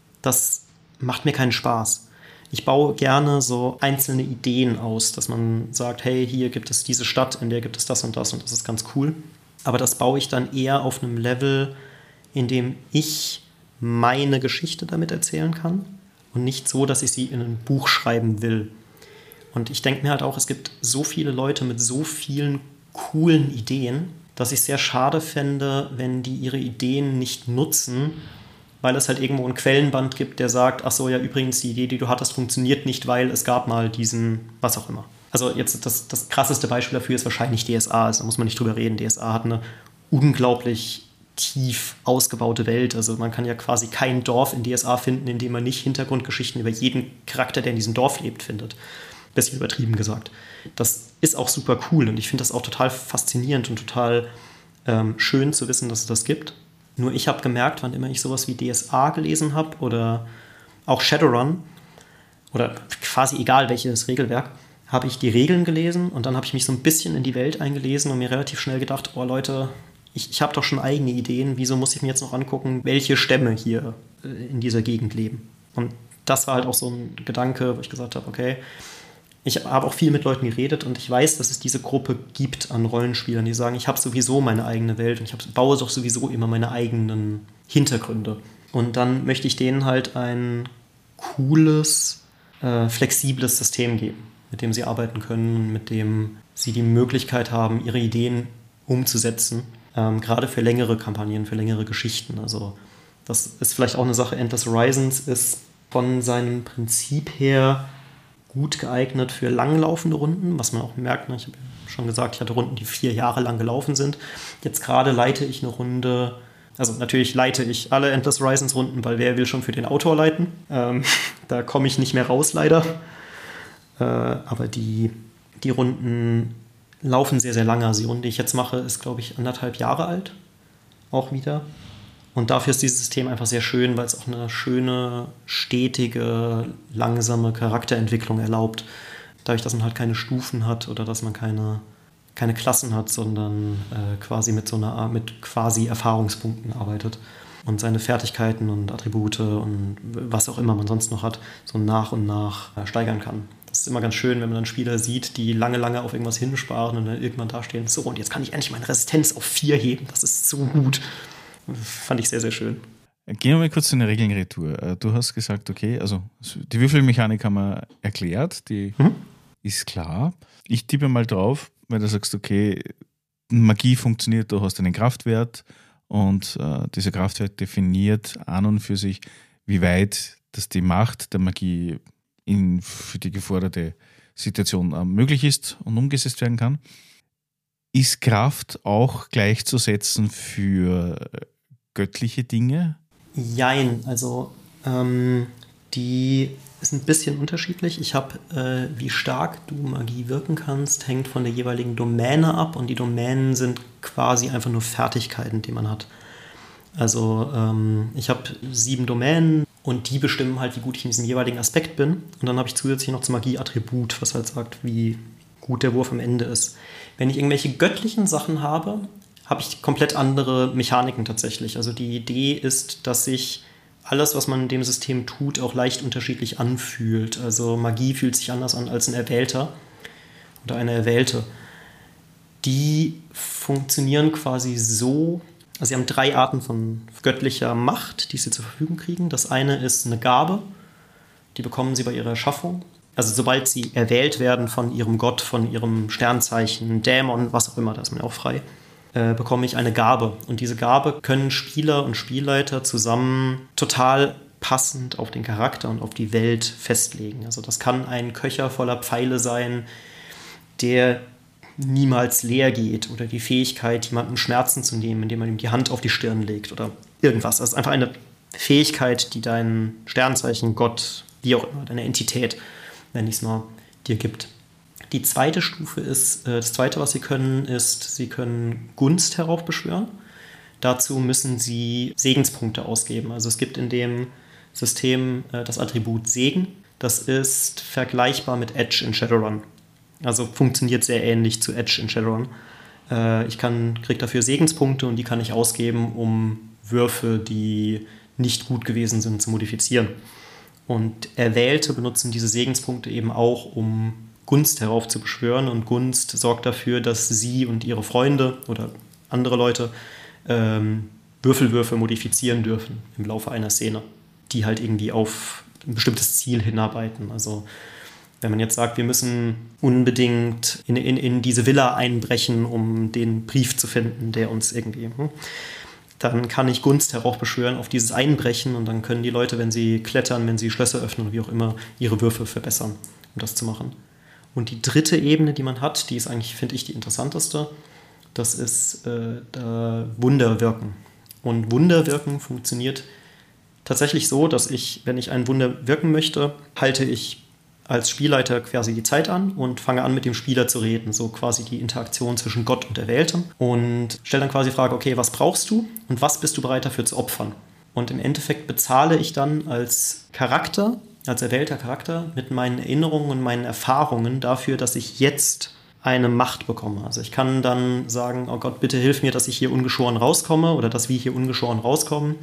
Das macht mir keinen Spaß. Ich baue gerne so einzelne Ideen aus, dass man sagt, hey, hier gibt es diese Stadt, in der gibt es das und das und das ist ganz cool. Aber das baue ich dann eher auf einem Level, in dem ich meine Geschichte damit erzählen kann und nicht so, dass ich sie in ein Buch schreiben will. Und ich denke mir halt auch, es gibt so viele Leute mit so vielen coolen Ideen, dass ich es sehr schade fände, wenn die ihre Ideen nicht nutzen, weil es halt irgendwo ein Quellenband gibt, der sagt, ach so, ja, übrigens, die Idee, die du hattest, funktioniert nicht, weil es gab mal diesen, was auch immer. Also jetzt das, das krasseste Beispiel dafür ist wahrscheinlich D S A, also da muss man nicht drüber reden. D S A hat eine unglaublich tief ausgebaute Welt. Also man kann ja quasi kein Dorf in D S A finden, in dem man nicht Hintergrundgeschichten über jeden Charakter, der in diesem Dorf lebt, findet. Bisschen übertrieben gesagt. Das ist auch super cool und ich finde das auch total faszinierend und total ähm, schön zu wissen, dass es das gibt. Nur ich habe gemerkt, wann immer ich sowas wie D S A gelesen habe oder auch Shadowrun oder quasi egal welches Regelwerk, habe ich die Regeln gelesen und dann habe ich mich so ein bisschen in die Welt eingelesen und mir relativ schnell gedacht, oh Leute, ich, ich habe doch schon eigene Ideen, wieso muss ich mir jetzt noch angucken, welche Stämme hier in dieser Gegend leben? Und das war halt auch so ein Gedanke, wo ich gesagt habe, okay, ich habe auch viel mit Leuten geredet und ich weiß, dass es diese Gruppe gibt an Rollenspielern, die sagen, ich habe sowieso meine eigene Welt und ich hab, baue doch sowieso immer meine eigenen Hintergründe. Und dann möchte ich denen halt ein cooles, äh, flexibles System geben, mit dem sie arbeiten können, mit dem sie die Möglichkeit haben, ihre Ideen umzusetzen, ähm, gerade für längere Kampagnen, für längere Geschichten. Also das ist vielleicht auch eine Sache. Endless Horizons ist von seinem Prinzip her gut geeignet für langlaufende Runden, was man auch merkt. Ne? Ich habe ja schon gesagt, ich hatte Runden, die vier Jahre lang gelaufen sind. Jetzt gerade leite ich eine Runde, also natürlich leite ich alle Endless Horizons Runden, weil wer will schon für den Autor leiten? Ähm, da komme ich nicht mehr raus, leider. Äh, aber die, die Runden laufen sehr, sehr lange. Also die Runde, die ich jetzt mache, ist, glaube ich, anderthalb Jahre alt. Auch wieder. Und dafür ist dieses System einfach sehr schön, weil es auch eine schöne, stetige, langsame Charakterentwicklung erlaubt. Dadurch, dass man halt keine Stufen hat oder dass man keine, keine Klassen hat, sondern äh, quasi mit so einer mit quasi Erfahrungspunkten arbeitet und seine Fertigkeiten und Attribute und was auch immer man sonst noch hat, so nach und nach äh, steigern kann. Das ist immer ganz schön, wenn man dann Spieler sieht, die lange, lange auf irgendwas hinsparen und dann irgendwann dastehen, so, und jetzt kann ich endlich meine Resistenz auf vier heben. Das ist so gut. Fand ich sehr, sehr schön. Gehen wir mal kurz zu den Regeln retour. Du hast gesagt, okay, also die Würfelmechanik haben wir erklärt, die mhm. ist klar. Ich tippe mal drauf, weil du sagst, okay, Magie funktioniert, du hast einen Kraftwert und äh, dieser Kraftwert definiert an und für sich, wie weit das die Macht der Magie in, für die geforderte Situation äh, möglich ist und umgesetzt werden kann. Ist Kraft auch gleichzusetzen für göttliche Dinge? Jein, also ähm, die ist ein bisschen unterschiedlich. Ich habe, äh, wie stark du Magie wirken kannst, hängt von der jeweiligen Domäne ab und die Domänen sind quasi einfach nur Fertigkeiten, die man hat. Also ähm, ich habe sieben Domänen und die bestimmen halt, wie gut ich in diesem jeweiligen Aspekt bin. Und dann habe ich zusätzlich noch zum Magie-Attribut, was halt sagt, wie gut der Wurf am Ende ist. Wenn ich irgendwelche göttlichen Sachen habe, habe ich komplett andere Mechaniken tatsächlich. Also die Idee ist, dass sich alles, was man in dem System tut, auch leicht unterschiedlich anfühlt. Also Magie fühlt sich anders an als ein Erwählter oder eine Erwählte. Die funktionieren quasi so, Also sie haben drei Arten von göttlicher Macht, die sie zur Verfügung kriegen. Das eine ist eine Gabe, die bekommen sie bei ihrer Erschaffung. Also sobald sie erwählt werden von ihrem Gott, von ihrem Sternzeichen, Dämon, was auch immer, da ist man ja auch frei, äh, bekomme ich eine Gabe. Und diese Gabe können Spieler und Spielleiter zusammen total passend auf den Charakter und auf die Welt festlegen. Also das kann ein Köcher voller Pfeile sein, der niemals leer geht, oder die Fähigkeit, jemandem Schmerzen zu nehmen, indem man ihm die Hand auf die Stirn legt oder irgendwas. Das ist einfach eine Fähigkeit, die dein Sternzeichen, Gott, wie auch immer, deine Entität, nenne ich es mal, dir gibt. Die zweite Stufe ist, äh, das zweite, was sie können, ist, sie können Gunst heraufbeschwören. Dazu müssen sie Segenspunkte ausgeben. Also es gibt in dem System äh, das Attribut Segen. Das ist vergleichbar mit Edge in Shadowrun. Also funktioniert sehr ähnlich zu Edge in Shadowrun. Äh, ich kann, kriege dafür Segenspunkte und die kann ich ausgeben, um Würfe, die nicht gut gewesen sind, zu modifizieren. Und Erwählte benutzen diese Segenspunkte eben auch, um Gunst heraufzubeschwören. Und Gunst sorgt dafür, dass sie und ihre Freunde oder andere Leute ähm, Würfelwürfe modifizieren dürfen im Laufe einer Szene, die halt irgendwie auf ein bestimmtes Ziel hinarbeiten. Also wenn man jetzt sagt, wir müssen unbedingt in, in, in diese Villa einbrechen, um den Brief zu finden, der uns irgendwie... Hm, dann kann ich Gunst heraufbeschwören auf dieses Einbrechen und dann können die Leute, wenn sie klettern, wenn sie Schlösser öffnen oder wie auch immer, ihre Würfe verbessern, um das zu machen. Und die dritte Ebene, die man hat, die ist eigentlich, finde ich, die interessanteste, das ist äh, da Wunderwirken. Und Wunderwirken funktioniert tatsächlich so, dass ich, wenn ich ein Wunder wirken möchte, halte ich als Spielleiter quasi die Zeit an und fange an, mit dem Spieler zu reden, so quasi die Interaktion zwischen Gott und Erwähltem, und stelle dann quasi die Frage, okay, was brauchst du und was bist du bereit dafür zu opfern? Und im Endeffekt bezahle ich dann als Charakter, als erwählter Charakter mit meinen Erinnerungen und meinen Erfahrungen dafür, dass ich jetzt eine Macht bekomme. Also ich kann dann sagen, oh Gott, bitte hilf mir, dass ich hier ungeschoren rauskomme oder dass wir hier ungeschoren rauskommen,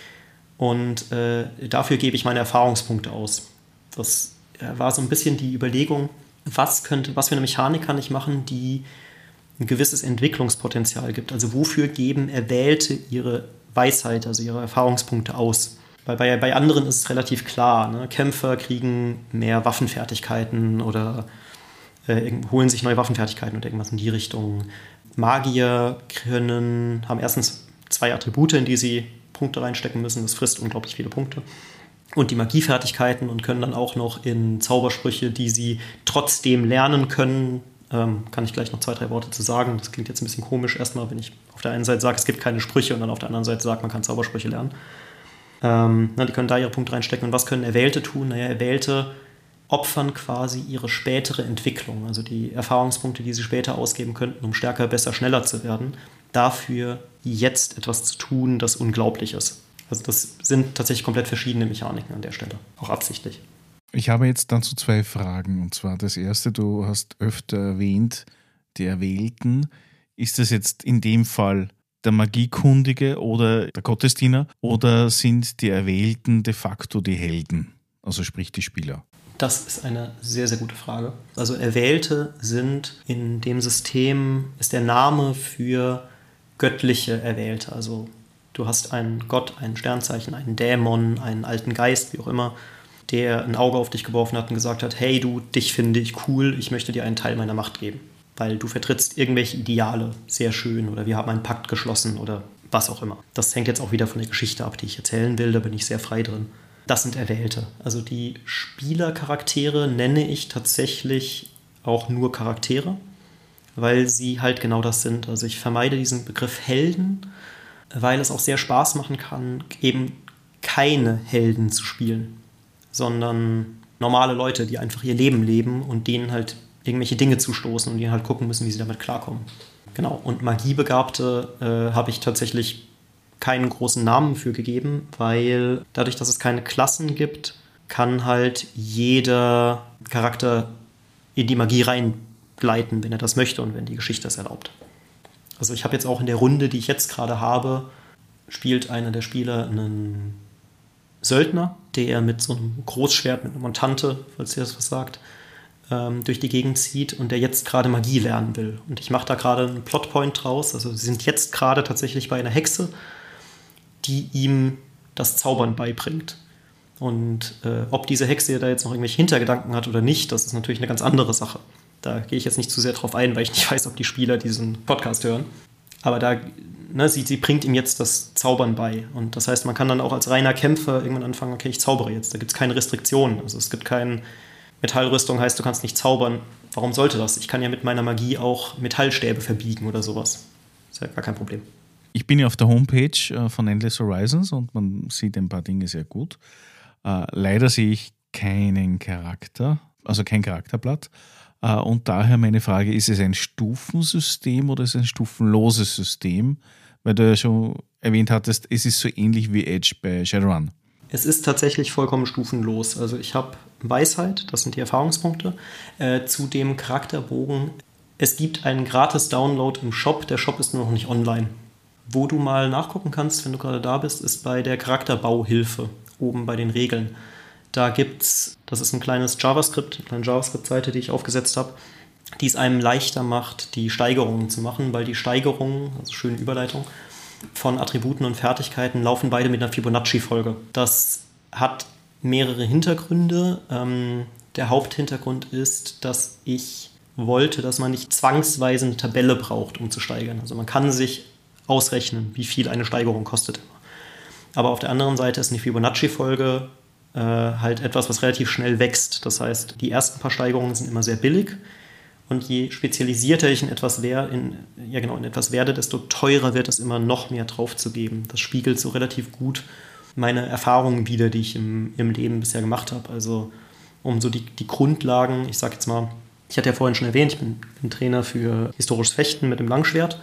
und äh, dafür gebe ich meine Erfahrungspunkte aus. Das war so ein bisschen die Überlegung, was könnte, was für eine Mechanik kann ich machen, die ein gewisses Entwicklungspotenzial gibt. Also wofür geben Erwählte ihre Weisheit, also ihre Erfahrungspunkte aus? Weil bei, bei anderen ist es relativ klar, ne? Kämpfer kriegen mehr Waffenfertigkeiten oder äh, holen sich neue Waffenfertigkeiten oder irgendwas in die Richtung. Magier können, haben erstens zwei Attribute, in die sie Punkte reinstecken müssen. Das frisst unglaublich viele Punkte. Und die Magiefertigkeiten, und können dann auch noch in Zaubersprüche, die sie trotzdem lernen können, ähm, kann ich gleich noch zwei, drei Worte zu sagen. Das klingt jetzt ein bisschen komisch erstmal, wenn ich auf der einen Seite sage, es gibt keine Sprüche, und dann auf der anderen Seite sage, man kann Zaubersprüche lernen. Ähm, na, die können da ihre Punkte reinstecken. Und was können Erwählte tun? Naja, Erwählte opfern quasi ihre spätere Entwicklung, also die Erfahrungspunkte, die sie später ausgeben könnten, um stärker, besser, schneller zu werden, dafür jetzt etwas zu tun, das unglaublich ist. Also das sind tatsächlich komplett verschiedene Mechaniken an der Stelle, auch absichtlich. Ich habe jetzt dazu zwei Fragen. Und zwar das erste, du hast öfter erwähnt, die Erwählten. Ist das jetzt in dem Fall der Magiekundige oder der Gottesdiener, oder sind die Erwählten de facto die Helden, also sprich die Spieler? Das ist eine sehr, sehr gute Frage. Also Erwählte sind in dem System, ist der Name für göttliche Erwählte, also du hast einen Gott, ein Sternzeichen, einen Dämon, einen alten Geist, wie auch immer, der ein Auge auf dich geworfen hat und gesagt hat, hey du, dich finde ich cool, ich möchte dir einen Teil meiner Macht geben, weil du vertrittst irgendwelche Ideale, sehr schön, oder wir haben einen Pakt geschlossen oder was auch immer. Das hängt jetzt auch wieder von der Geschichte ab, die ich erzählen will, da bin ich sehr frei drin. Das sind Erwählte. Also die Spielercharaktere nenne ich tatsächlich auch nur Charaktere, weil sie halt genau das sind. Also ich vermeide diesen Begriff Helden, weil es auch sehr Spaß machen kann, eben keine Helden zu spielen, sondern normale Leute, die einfach ihr Leben leben und denen halt irgendwelche Dinge zustoßen und die halt gucken müssen, wie sie damit klarkommen. Genau, und Magiebegabte äh, habe ich tatsächlich keinen großen Namen für gegeben, weil dadurch, dass es keine Klassen gibt, kann halt jeder Charakter in die Magie reingleiten, wenn er das möchte und wenn die Geschichte es erlaubt. Also ich habe jetzt auch in der Runde, die ich jetzt gerade habe, spielt einer der Spieler einen Söldner, der mit so einem Großschwert, mit einer Montante, falls ihr das was sagt, ähm, durch die Gegend zieht und der jetzt gerade Magie lernen will. Und ich mache da gerade einen Plotpoint draus. Also sie sind jetzt gerade tatsächlich bei einer Hexe, die ihm das Zaubern beibringt. Und äh, ob diese Hexe da jetzt noch irgendwelche Hintergedanken hat oder nicht, das ist natürlich eine ganz andere Sache. Da gehe ich jetzt nicht zu sehr drauf ein, weil ich nicht weiß, ob die Spieler diesen Podcast hören. Aber da, ne, sie, sie bringt ihm jetzt das Zaubern bei. Und das heißt, man kann dann auch als reiner Kämpfer irgendwann anfangen, okay, ich zaubere jetzt. Da gibt es keine Restriktionen. Also es gibt keine Metallrüstung, heißt, du kannst nicht zaubern. Warum sollte das? Ich kann ja mit meiner Magie auch Metallstäbe verbiegen oder sowas. Ist ja gar kein Problem. Ich bin ja auf der Homepage von Endless Horizons und man sieht ein paar Dinge sehr gut. Äh, leider sehe ich keinen Charakter, also kein Charakterblatt. Äh, und daher meine Frage, ist es ein Stufensystem oder ist es ein stufenloses System? Weil du ja schon erwähnt hattest, es ist so ähnlich wie Edge bei Shadowrun. Es ist tatsächlich vollkommen stufenlos. Also ich habe Weisheit, das sind die Erfahrungspunkte, äh, zu dem Charakterbogen. Es gibt einen Gratis-Download im Shop, der Shop ist nur noch nicht online. Wo du mal nachgucken kannst, wenn du gerade da bist, ist bei der Charakterbauhilfe. Oben bei den Regeln. Da gibt's, das ist ein kleines JavaScript, eine kleine JavaScript-Seite, die ich aufgesetzt habe, die es einem leichter macht, die Steigerungen zu machen, weil die Steigerungen, also schöne Überleitung, von Attributen und Fertigkeiten laufen beide mit einer Fibonacci-Folge. Das hat mehrere Hintergründe. Ähm, der Haupthintergrund ist, dass ich wollte, dass man nicht zwangsweise eine Tabelle braucht, um zu steigern. Also man kann sich ausrechnen, wie viel eine Steigerung kostet. Aber auf der anderen Seite ist eine Fibonacci-Folge äh, halt etwas, was relativ schnell wächst. Das heißt, die ersten paar Steigerungen sind immer sehr billig und je spezialisierter ich in etwas, wer, in, ja genau, in etwas werde, desto teurer wird es immer noch mehr draufzugeben. Das spiegelt so relativ gut meine Erfahrungen wider, die ich im, im Leben bisher gemacht habe. Also um so die, die Grundlagen, ich sag jetzt mal, ich hatte ja vorhin schon erwähnt, ich bin, bin Trainer für historisches Fechten mit dem Langschwert.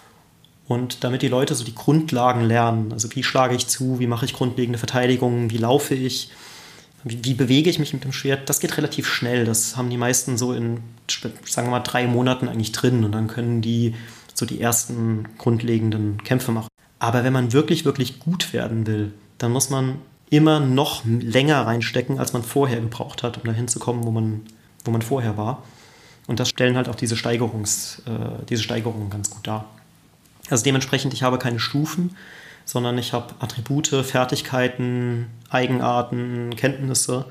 Und damit die Leute so die Grundlagen lernen, also wie schlage ich zu, wie mache ich grundlegende Verteidigungen, wie laufe ich, wie, wie bewege ich mich mit dem Schwert, das geht relativ schnell. Das haben die meisten so in, sagen wir mal, drei Monaten eigentlich drin und dann können die so die ersten grundlegenden Kämpfe machen. Aber wenn man wirklich, wirklich gut werden will, dann muss man immer noch länger reinstecken, als man vorher gebraucht hat, um dahin zu kommen, wo man, wo man vorher war. Und das stellen halt auch diese, Steigerungs, äh, diese Steigerungen ganz gut dar. Also dementsprechend, ich habe keine Stufen, sondern ich habe Attribute, Fertigkeiten, Eigenarten, Kenntnisse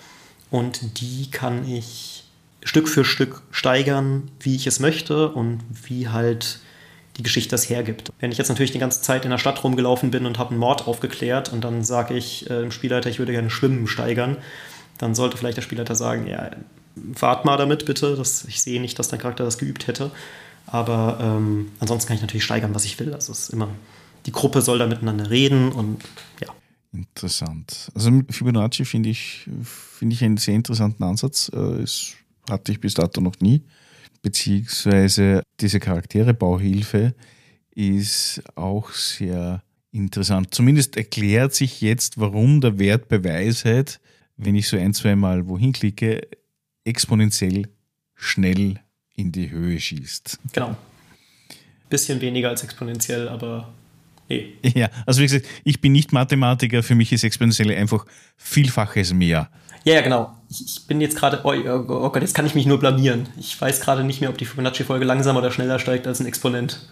und die kann ich Stück für Stück steigern, wie ich es möchte und wie halt die Geschichte das hergibt. Wenn ich jetzt natürlich die ganze Zeit in der Stadt rumgelaufen bin und habe einen Mord aufgeklärt und dann sage ich äh, dem Spielleiter, ich würde gerne Schwimmen steigern, dann sollte vielleicht der Spielleiter sagen, ja, wart mal damit bitte, dass ich sehe nicht, dass dein Charakter das geübt hätte. Aber ähm, ansonsten kann ich natürlich steigern, was ich will. Also es ist immer, die Gruppe soll da miteinander reden und ja. Interessant. Also mit Fibonacci finde ich, finde ich einen sehr interessanten Ansatz. Das hatte ich bis dato noch nie. Beziehungsweise diese Charakterebauhilfe ist auch sehr interessant. Zumindest erklärt sich jetzt, warum der Wert bei Weisheit, wenn ich so ein, zwei Mal wohin klicke, exponentiell schnell in die Höhe schießt. Genau. Bisschen weniger als exponentiell, aber nee. Ja, also wie gesagt, ich bin nicht Mathematiker, für mich ist exponentiell einfach Vielfaches mehr. Ja, ja, genau. Ich, ich bin jetzt gerade, oh, oh Gott, jetzt kann ich mich nur blamieren. Ich weiß gerade nicht mehr, ob die Fibonacci-Folge langsamer oder schneller steigt als ein Exponent.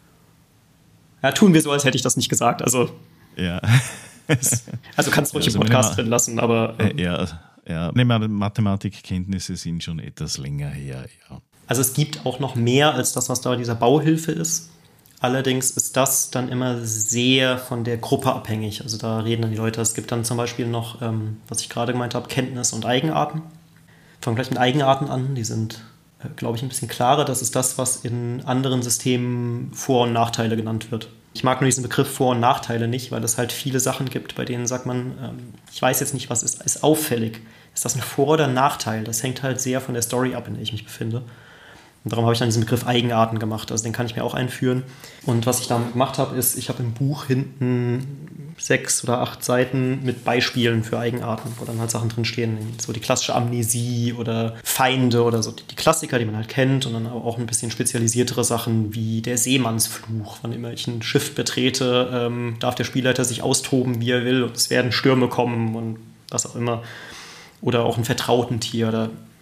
Ja, tun wir so, als hätte ich das nicht gesagt. Also, ja. Also kannst du ruhig also im Podcast drin lassen, aber... Ähm, ja, ja, ne, Mathematikkenntnisse sind schon etwas länger her, ja. Also es gibt auch noch mehr als das, was da bei dieser Bauhilfe ist. Allerdings ist das dann immer sehr von der Gruppe abhängig. Also da reden dann die Leute, es gibt dann zum Beispiel noch, ähm, was ich gerade gemeint habe, Kenntnis und Eigenarten. Fangen gleich mit Eigenarten an, die sind, äh, glaube ich, ein bisschen klarer. Das ist das, was in anderen Systemen Vor- und Nachteile genannt wird. Ich mag nur diesen Begriff Vor- und Nachteile nicht, weil es halt viele Sachen gibt, bei denen sagt man, ähm, ich weiß jetzt nicht, was ist, ist auffällig. Ist das ein Vor- oder ein Nachteil? Das hängt halt sehr von der Story ab, in der ich mich befinde. Und darum habe ich dann diesen Begriff Eigenarten gemacht. Also den kann ich mir auch einführen. Und was ich damit gemacht habe, ist, ich habe im Buch hinten sechs oder acht Seiten mit Beispielen für Eigenarten, wo dann halt Sachen drinstehen, so die klassische Amnesie oder Feinde oder so die Klassiker, die man halt kennt. Und dann aber auch ein bisschen spezialisiertere Sachen wie der Seemannsfluch. Wann immer ich ein Schiff betrete, ähm, darf der Spielleiter sich austoben, wie er will. Und es werden Stürme kommen und was auch immer. Oder auch ein Vertrautentier oder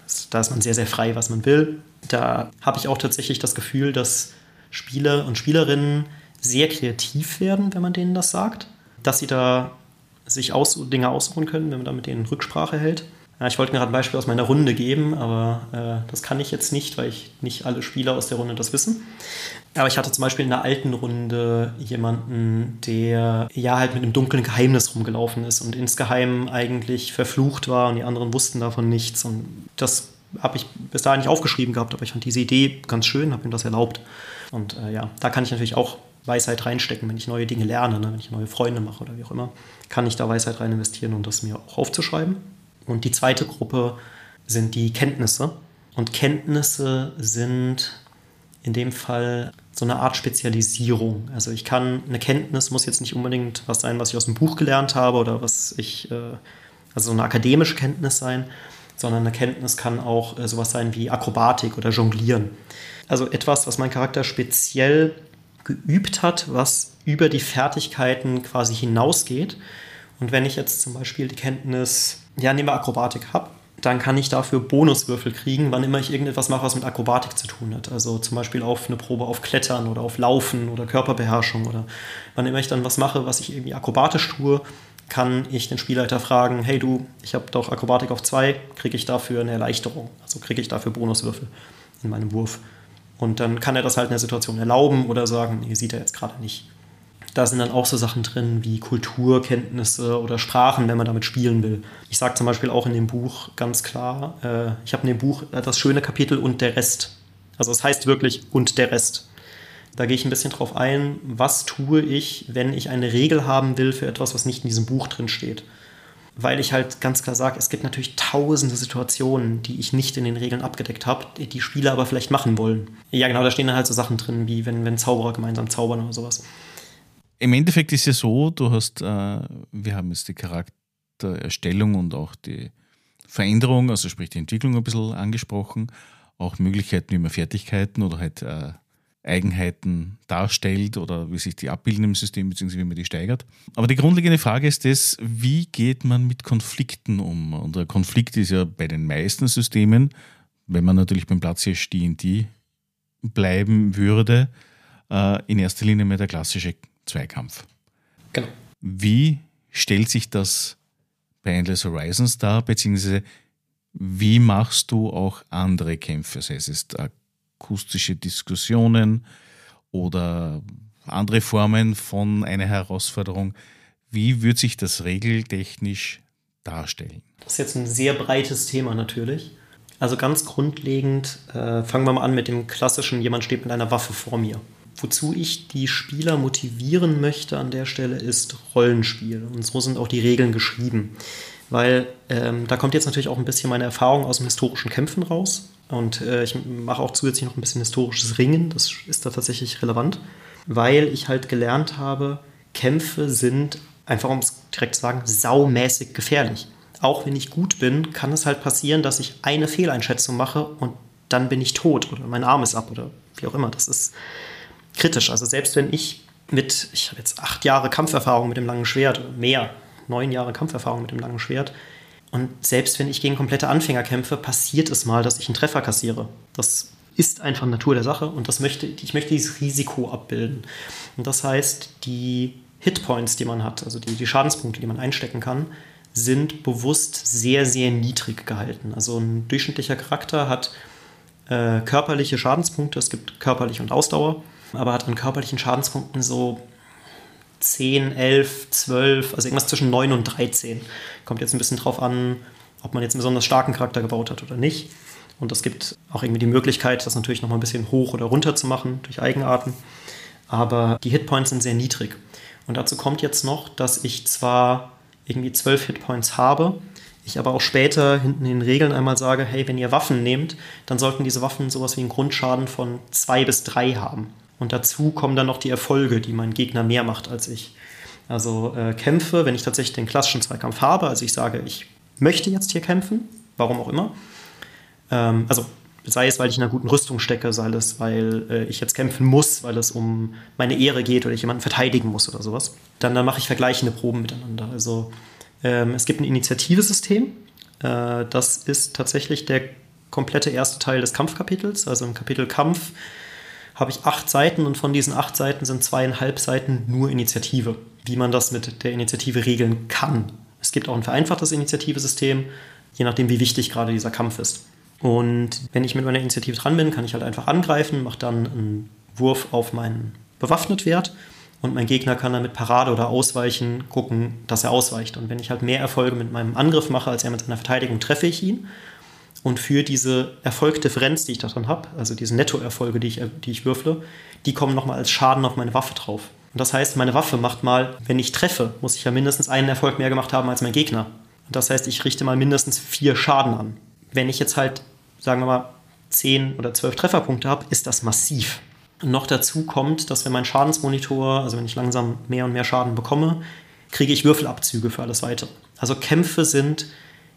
Da ist man sehr, sehr frei, was man will. Da habe ich auch tatsächlich das Gefühl, dass Spieler und Spielerinnen sehr kreativ werden, wenn man denen das sagt. Dass sie da sich aus, Dinge aussuchen können, wenn man da mit denen Rücksprache hält. Ja, ich wollte mir gerade ein Beispiel aus meiner Runde geben, aber äh, das kann ich jetzt nicht, weil ich nicht alle Spieler aus der Runde das wissen. Aber ich hatte zum Beispiel in der alten Runde jemanden, der ja halt mit einem dunklen Geheimnis rumgelaufen ist und insgeheim eigentlich verflucht war und die anderen wussten davon nichts. Und das habe ich bis dahin nicht aufgeschrieben gehabt, aber ich fand diese Idee ganz schön, habe ihm das erlaubt. Und äh, ja, da kann ich natürlich auch Weisheit reinstecken, wenn ich neue Dinge lerne, ne? Wenn ich neue Freunde mache oder wie auch immer, kann ich da Weisheit rein investieren und das mir auch aufzuschreiben. Und die zweite Gruppe sind die Kenntnisse. Und Kenntnisse sind in dem Fall so eine Art Spezialisierung. Also ich kann, eine Kenntnis muss jetzt nicht unbedingt was sein, was ich aus dem Buch gelernt habe oder was ich, also so eine akademische Kenntnis sein, sondern eine Kenntnis kann auch sowas sein wie Akrobatik oder Jonglieren. Also etwas, was mein Charakter speziell geübt hat, was über die Fertigkeiten quasi hinausgeht. Und wenn ich jetzt zum Beispiel die Kenntnis, ja, nehmen wir Akrobatik habe, dann kann ich dafür Bonuswürfel kriegen, wann immer ich irgendetwas mache, was mit Akrobatik zu tun hat. Also zum Beispiel auf eine Probe auf Klettern oder auf Laufen oder Körperbeherrschung oder wann immer ich dann was mache, was ich irgendwie akrobatisch tue, kann ich den Spielleiter fragen, hey du, ich habe doch Akrobatik auf zwei, kriege ich dafür eine Erleichterung, also kriege ich dafür Bonuswürfel in meinem Wurf. Und dann kann er das halt in der Situation erlauben oder sagen, nee, sieht er jetzt gerade nicht. Da sind dann auch so Sachen drin wie Kulturkenntnisse oder Sprachen, wenn man damit spielen will. Ich sage zum Beispiel auch in dem Buch ganz klar, äh, ich habe in dem Buch das schöne Kapitel und der Rest. Also es heißt wirklich und der Rest. Da gehe ich ein bisschen drauf ein, was tue ich, wenn ich eine Regel haben will für etwas, was nicht in diesem Buch drin steht. Weil ich halt ganz klar sage, es gibt natürlich tausende Situationen, die ich nicht in den Regeln abgedeckt habe, die Spieler aber vielleicht machen wollen. Ja genau, da stehen dann halt so Sachen drin, wie wenn, wenn Zauberer gemeinsam zaubern oder sowas. Im Endeffekt ist es so, du hast, äh, wir haben jetzt die Charaktererstellung und auch die Veränderung, also sprich die Entwicklung ein bisschen angesprochen, auch Möglichkeiten, wie man Fertigkeiten oder halt äh, Eigenheiten darstellt oder wie sich die abbilden im System, beziehungsweise wie man die steigert. Aber die grundlegende Frage ist das, wie geht man mit Konflikten um? Und der Konflikt ist ja bei den meisten Systemen, wenn man natürlich beim Platzhirsch D und D bleiben würde, äh, in erster Linie mal der klassische Zweikampf. Genau. Wie stellt sich das bei Endless Horizons dar, beziehungsweise wie machst du auch andere Kämpfe, sei es jetzt akustische Diskussionen oder andere Formen von einer Herausforderung? Wie wird sich das regeltechnisch darstellen? Das ist jetzt ein sehr breites Thema natürlich. Also ganz grundlegend äh, fangen wir mal an mit dem klassischen, jemand steht mit einer Waffe vor mir. Wozu ich die Spieler motivieren möchte an der Stelle ist Rollenspiel. Und so sind auch die Regeln geschrieben. Weil ähm, da kommt jetzt natürlich auch ein bisschen meine Erfahrung aus dem historischen Kämpfen raus. Und äh, ich mache auch zusätzlich noch ein bisschen historisches Ringen. Das ist da tatsächlich relevant. Weil ich halt gelernt habe, Kämpfe sind, einfach um es direkt zu sagen, saumäßig gefährlich. Auch wenn ich gut bin, kann es halt passieren, dass ich eine Fehleinschätzung mache und dann bin ich tot oder mein Arm ist ab oder wie auch immer. Das ist kritisch. Also selbst wenn ich mit, ich habe jetzt acht Jahre Kampferfahrung mit dem langen Schwert, oder mehr, neun Jahre Kampferfahrung mit dem langen Schwert, und selbst wenn ich gegen komplette Anfänger kämpfe, passiert es mal, dass ich einen Treffer kassiere. Das ist einfach Natur der Sache und das möchte, ich möchte dieses Risiko abbilden. Und das heißt, die Hitpoints, die man hat, also die, die Schadenspunkte, die man einstecken kann, sind bewusst sehr, sehr niedrig gehalten. Also ein durchschnittlicher Charakter hat äh, körperliche Schadenspunkte, es gibt körperlich und Ausdauer, aber hat an körperlichen Schadenspunkten so zehn, elf, zwölf, also irgendwas zwischen neun und dreizehn. Kommt jetzt ein bisschen drauf an, ob man jetzt einen besonders starken Charakter gebaut hat oder nicht. Und es gibt auch irgendwie die Möglichkeit, das natürlich noch mal ein bisschen hoch oder runter zu machen durch Eigenarten. Aber die Hitpoints sind sehr niedrig. Und dazu kommt jetzt noch, dass ich zwar irgendwie zwölf Hitpoints habe, ich aber auch später hinten in den Regeln einmal sage, hey, wenn ihr Waffen nehmt, dann sollten diese Waffen sowas wie einen Grundschaden von zwei bis drei haben. Und dazu kommen dann noch die Erfolge, die mein Gegner mehr macht als ich. Also äh, Kämpfe, wenn ich tatsächlich den klassischen Zweikampf habe, also ich sage, ich möchte jetzt hier kämpfen, warum auch immer, ähm, also sei es, weil ich in einer guten Rüstung stecke, sei es, weil äh, ich jetzt kämpfen muss, weil es um meine Ehre geht oder ich jemanden verteidigen muss oder sowas, dann, dann mache ich vergleichende Proben miteinander. Also ähm, es gibt ein Initiativesystem, äh, das ist tatsächlich der komplette erste Teil des Kampfkapitels. Also im Kapitel Kampf habe ich acht Seiten und von diesen acht Seiten sind zweieinhalb Seiten nur Initiative, wie man das mit der Initiative regeln kann. Es gibt auch ein vereinfachtes Initiativesystem, je nachdem, wie wichtig gerade dieser Kampf ist. Und wenn ich mit meiner Initiative dran bin, kann ich halt einfach angreifen, mache dann einen Wurf auf meinen Bewaffnet-Wert und mein Gegner kann dann mit Parade oder Ausweichen gucken, dass er ausweicht. Und wenn ich halt mehr Erfolge mit meinem Angriff mache, als er mit seiner Verteidigung, treffe ich ihn. Und für diese Erfolgdifferenz, die ich daran habe, also diese Nettoerfolge, die ich, die ich würfle, die kommen nochmal als Schaden auf meine Waffe drauf. Und das heißt, meine Waffe macht mal, wenn ich treffe, muss ich ja mindestens einen Erfolg mehr gemacht haben als mein Gegner. Und das heißt, ich richte mal mindestens vier Schaden an. Wenn ich jetzt halt, sagen wir mal, zehn oder zwölf Trefferpunkte habe, ist das massiv. Und noch dazu kommt, dass wenn mein Schadensmonitor, also wenn ich langsam mehr und mehr Schaden bekomme, kriege ich Würfelabzüge für alles Weitere. Also Kämpfe sind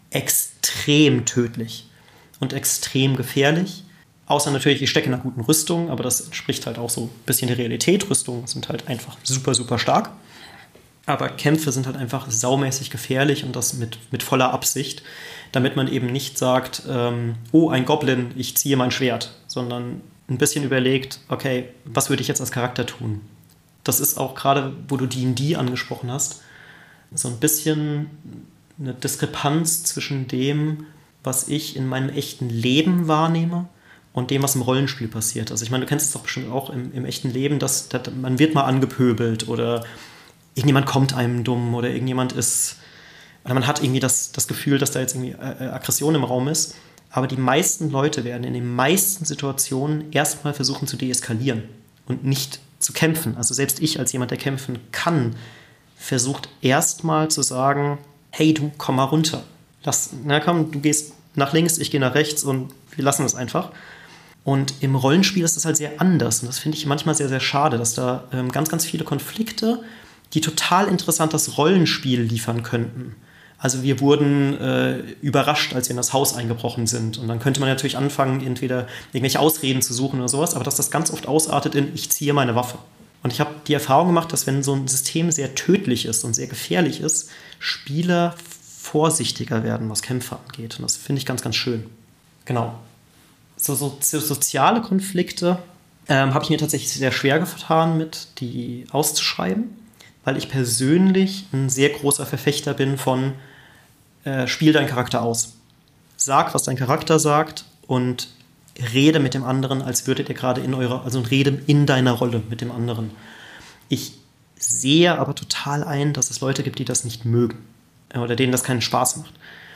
extrem tödlich und extrem gefährlich. Außer natürlich, ich stecke in einer guten Rüstung, aber das entspricht halt auch so ein bisschen der Realität. Rüstungen sind halt einfach super, super stark. Aber Kämpfe sind halt einfach saumäßig gefährlich und das mit, mit voller Absicht, damit man eben nicht sagt, ähm, oh, ein Goblin, ich ziehe mein Schwert, sondern ein bisschen überlegt, okay, was würde ich jetzt als Charakter tun? Das ist auch gerade, wo du D und D angesprochen hast, so ein bisschen eine Diskrepanz zwischen dem, was ich in meinem echten Leben wahrnehme und dem, was im Rollenspiel passiert. Also ich meine, du kennst es doch bestimmt auch im, im echten Leben, dass, dass man wird mal angepöbelt oder irgendjemand kommt einem dumm oder irgendjemand ist, oder man hat irgendwie das, das Gefühl, dass da jetzt irgendwie äh, Aggression im Raum ist. Aber die meisten Leute werden in den meisten Situationen erstmal versuchen zu deeskalieren und nicht zu kämpfen. Also selbst ich als jemand, der kämpfen kann, versucht erstmal zu sagen, hey du, komm mal runter. Lass, na komm, du gehst nach links, ich gehe nach rechts und wir lassen das einfach. Und im Rollenspiel ist das halt sehr anders. Und das finde ich manchmal sehr, sehr schade, dass da ähm, ganz, ganz viele Konflikte, die total interessant das Rollenspiel liefern könnten. Also wir wurden äh, überrascht, als wir in das Haus eingebrochen sind. Und dann könnte man natürlich anfangen, entweder irgendwelche Ausreden zu suchen oder sowas, aber dass das ganz oft ausartet in, ich ziehe meine Waffe. Und ich habe die Erfahrung gemacht, dass wenn so ein System sehr tödlich ist und sehr gefährlich ist, Spieler vorsichtiger werden, was Kämpfe angeht. Und das finde ich ganz, ganz schön. Genau. So, so, so soziale Konflikte ähm, habe ich mir tatsächlich sehr schwer getan, mit die auszuschreiben, weil ich persönlich ein sehr großer Verfechter bin von äh, spiel deinen Charakter aus. Sag, was dein Charakter sagt und rede mit dem anderen, als würdet ihr gerade in eurer, also rede in deiner Rolle mit dem anderen. Ich sehe aber total ein, dass es Leute gibt, die das nicht mögen oder denen das keinen Spaß macht.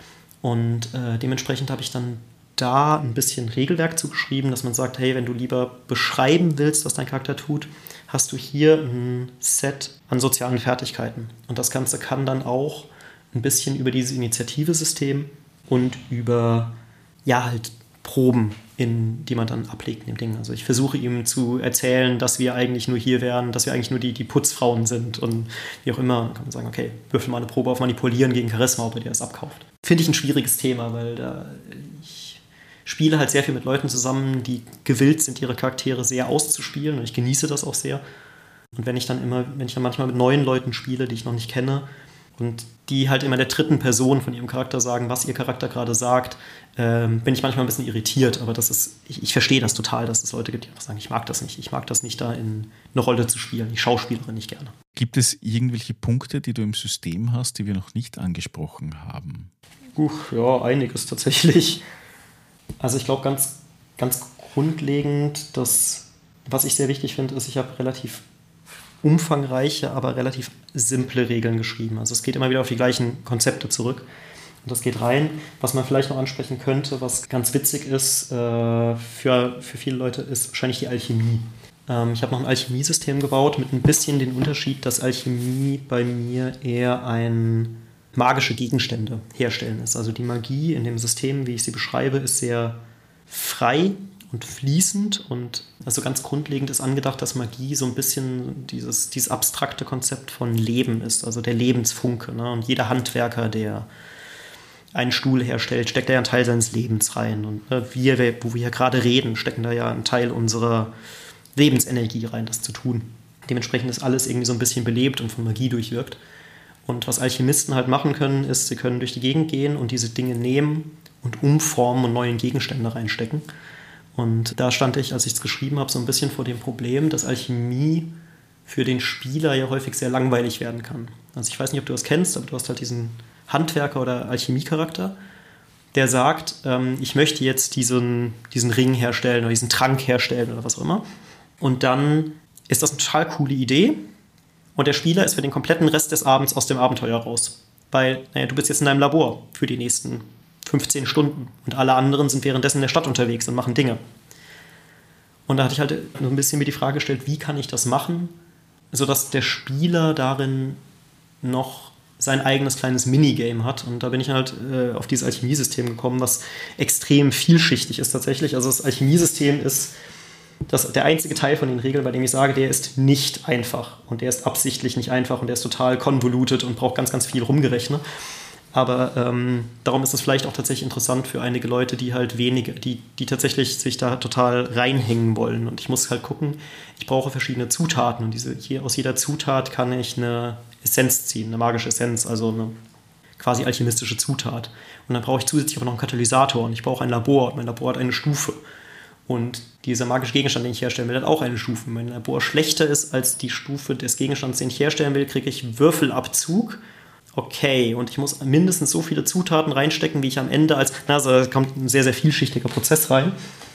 Und äh, dementsprechend habe ich dann da ein bisschen Regelwerk zugeschrieben, dass man sagt, hey, wenn du lieber beschreiben willst, was dein Charakter tut, hast du hier ein Set an sozialen Fertigkeiten. Und das Ganze kann dann auch ein bisschen über dieses Initiativesystem und über, ja, halt Proben, in, die man dann ablegt in dem Ding. Also ich versuche ihm zu erzählen, dass wir eigentlich nur hier wären, dass wir eigentlich nur die, die Putzfrauen sind und wie auch immer. Dann kann man sagen, okay, würfel mal eine Probe auf Manipulieren gegen Charisma, ob er dir das abkauft. Finde ich ein schwieriges Thema, weil da ich spiele halt sehr viel mit Leuten zusammen, die gewillt sind, ihre Charaktere sehr auszuspielen und ich genieße das auch sehr. Und wenn ich dann immer, wenn ich dann manchmal mit neuen Leuten spiele, die ich noch nicht kenne und die halt immer der dritten Person von ihrem Charakter sagen, was ihr Charakter gerade sagt, ähm, bin ich manchmal ein bisschen irritiert, aber das ist, ich, ich verstehe das total, dass es Leute gibt, die einfach sagen, ich mag das nicht, ich mag das nicht, da in eine Rolle zu spielen, ich schauspielere nicht gerne. Gibt es irgendwelche Punkte, die du im System hast, die wir noch nicht angesprochen haben? Uch, ja, einiges tatsächlich. Also ich glaube, ganz, ganz grundlegend, das, was ich sehr wichtig finde, ist, ich habe relativ umfangreiche, aber relativ simple Regeln geschrieben. Also es geht immer wieder auf die gleichen Konzepte zurück. Und das geht rein. Was man vielleicht noch ansprechen könnte, was ganz witzig ist äh, für, für viele Leute, ist wahrscheinlich die Alchemie. Ähm, ich habe noch ein Alchemiesystem gebaut mit ein bisschen den Unterschied, dass Alchemie bei mir eher ein magische Gegenstände herstellen ist. Also die Magie in dem System, wie ich sie beschreibe, ist sehr frei und fließend und also ganz grundlegend ist angedacht, dass Magie so ein bisschen dieses, dieses abstrakte Konzept von Leben ist, also der Lebensfunke. Ne? Und jeder Handwerker, der einen Stuhl herstellt, steckt da ja einen Teil seines Lebens rein. Und ne, wir, wo wir hier gerade reden, stecken da ja einen Teil unserer Lebensenergie rein, das zu tun. Dementsprechend ist alles irgendwie so ein bisschen belebt und von Magie durchwirkt. Und was Alchemisten halt machen können, ist, sie können durch die Gegend gehen und diese Dinge nehmen und umformen und neue Gegenstände reinstecken. Und da stand ich, als ich es geschrieben habe, so ein bisschen vor dem Problem, dass Alchemie für den Spieler ja häufig sehr langweilig werden kann. Also ich weiß nicht, ob du das kennst, aber du hast halt diesen Handwerker- oder Alchemie-Charakter, der sagt, ähm, ich möchte jetzt diesen, diesen Ring herstellen oder diesen Trank herstellen oder was auch immer. Und dann ist das eine total coole Idee und der Spieler ist für den kompletten Rest des Abends aus dem Abenteuer raus. Weil, naja, du bist jetzt in deinem Labor für die nächsten fünfzehn Stunden und alle anderen sind währenddessen in der Stadt unterwegs und machen Dinge. Und da hatte ich halt so ein bisschen mir die Frage gestellt, wie kann ich das machen, sodass der Spieler darin noch sein eigenes kleines Minigame hat. Und da bin ich halt äh, auf dieses Alchemiesystem gekommen, was extrem vielschichtig ist tatsächlich. Also das Alchemiesystem ist das, der einzige Teil von den Regeln, bei dem ich sage, der ist nicht einfach. Und der ist absichtlich nicht einfach und der ist total konvolutet und braucht ganz, ganz viel Rumgerechnet. Aber ähm, darum ist es vielleicht auch tatsächlich interessant für einige Leute, die halt wenige, die, die tatsächlich sich da total reinhängen wollen. Und ich muss halt gucken, ich brauche verschiedene Zutaten. Und diese, hier, aus jeder Zutat kann ich eine Essenz ziehen, eine magische Essenz, also eine quasi alchemistische Zutat. Und dann brauche ich zusätzlich aber noch einen Katalysator und ich brauche ein Labor und mein Labor hat eine Stufe. Und dieser magische Gegenstand, den ich herstellen will, hat auch eine Stufe. Wenn mein Labor schlechter ist als die Stufe des Gegenstands, den ich herstellen will, kriege ich Würfelabzug. Okay, und ich muss mindestens so viele Zutaten reinstecken, wie ich am Ende als... Na, also da kommt ein sehr, sehr vielschichtiger Prozess rein.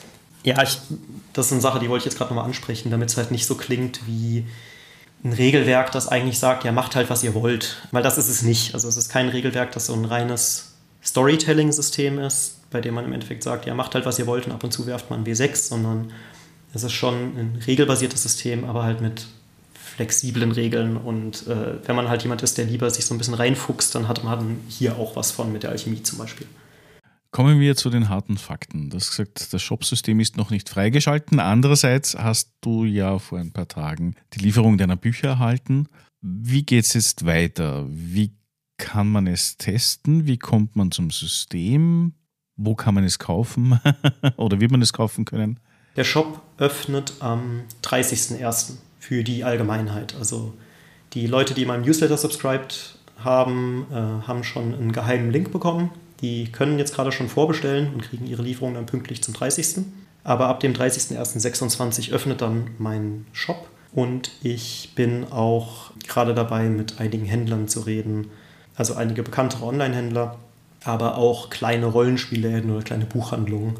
Ja, ich, das ist eine Sache, die wollte ich jetzt gerade nochmal ansprechen, damit es halt nicht so klingt wie ein Regelwerk, das eigentlich sagt, ja, macht halt, was ihr wollt. Weil das ist es nicht. Also es ist kein Regelwerk, das so ein reines Storytelling-System ist, bei dem man im Endeffekt sagt, ja, macht halt, was ihr wollt und ab und zu werft man W sechs, sondern es ist schon ein regelbasiertes System, aber halt mit flexiblen Regeln. Und äh, wenn man halt jemand ist, der lieber sich so ein bisschen reinfuchst, dann hat man hier auch was von mit der Alchemie zum Beispiel. Kommen wir zu den harten Fakten. Du hast gesagt, das Shopsystem ist noch nicht freigeschalten. Andererseits hast du ja vor ein paar Tagen die Lieferung deiner Bücher erhalten. Wie geht es jetzt weiter? Wie kann man es testen? Wie kommt man zum System? Wo kann man es kaufen? Oder wird man es kaufen können? Der Shop öffnet am dreißigsten ersten für die Allgemeinheit. Also die Leute, die meinem Newsletter subscribed haben, äh, haben schon einen geheimen Link bekommen. Die können jetzt gerade schon vorbestellen und kriegen ihre Lieferung dann pünktlich zum dreißigsten Aber ab dem dreißigsten ersten sechsundzwanzig öffnet dann mein Shop. Und ich bin auch gerade dabei, mit einigen Händlern zu reden. Also einige bekanntere Online-Händler, aber auch kleine Rollenspielläden oder kleine Buchhandlungen,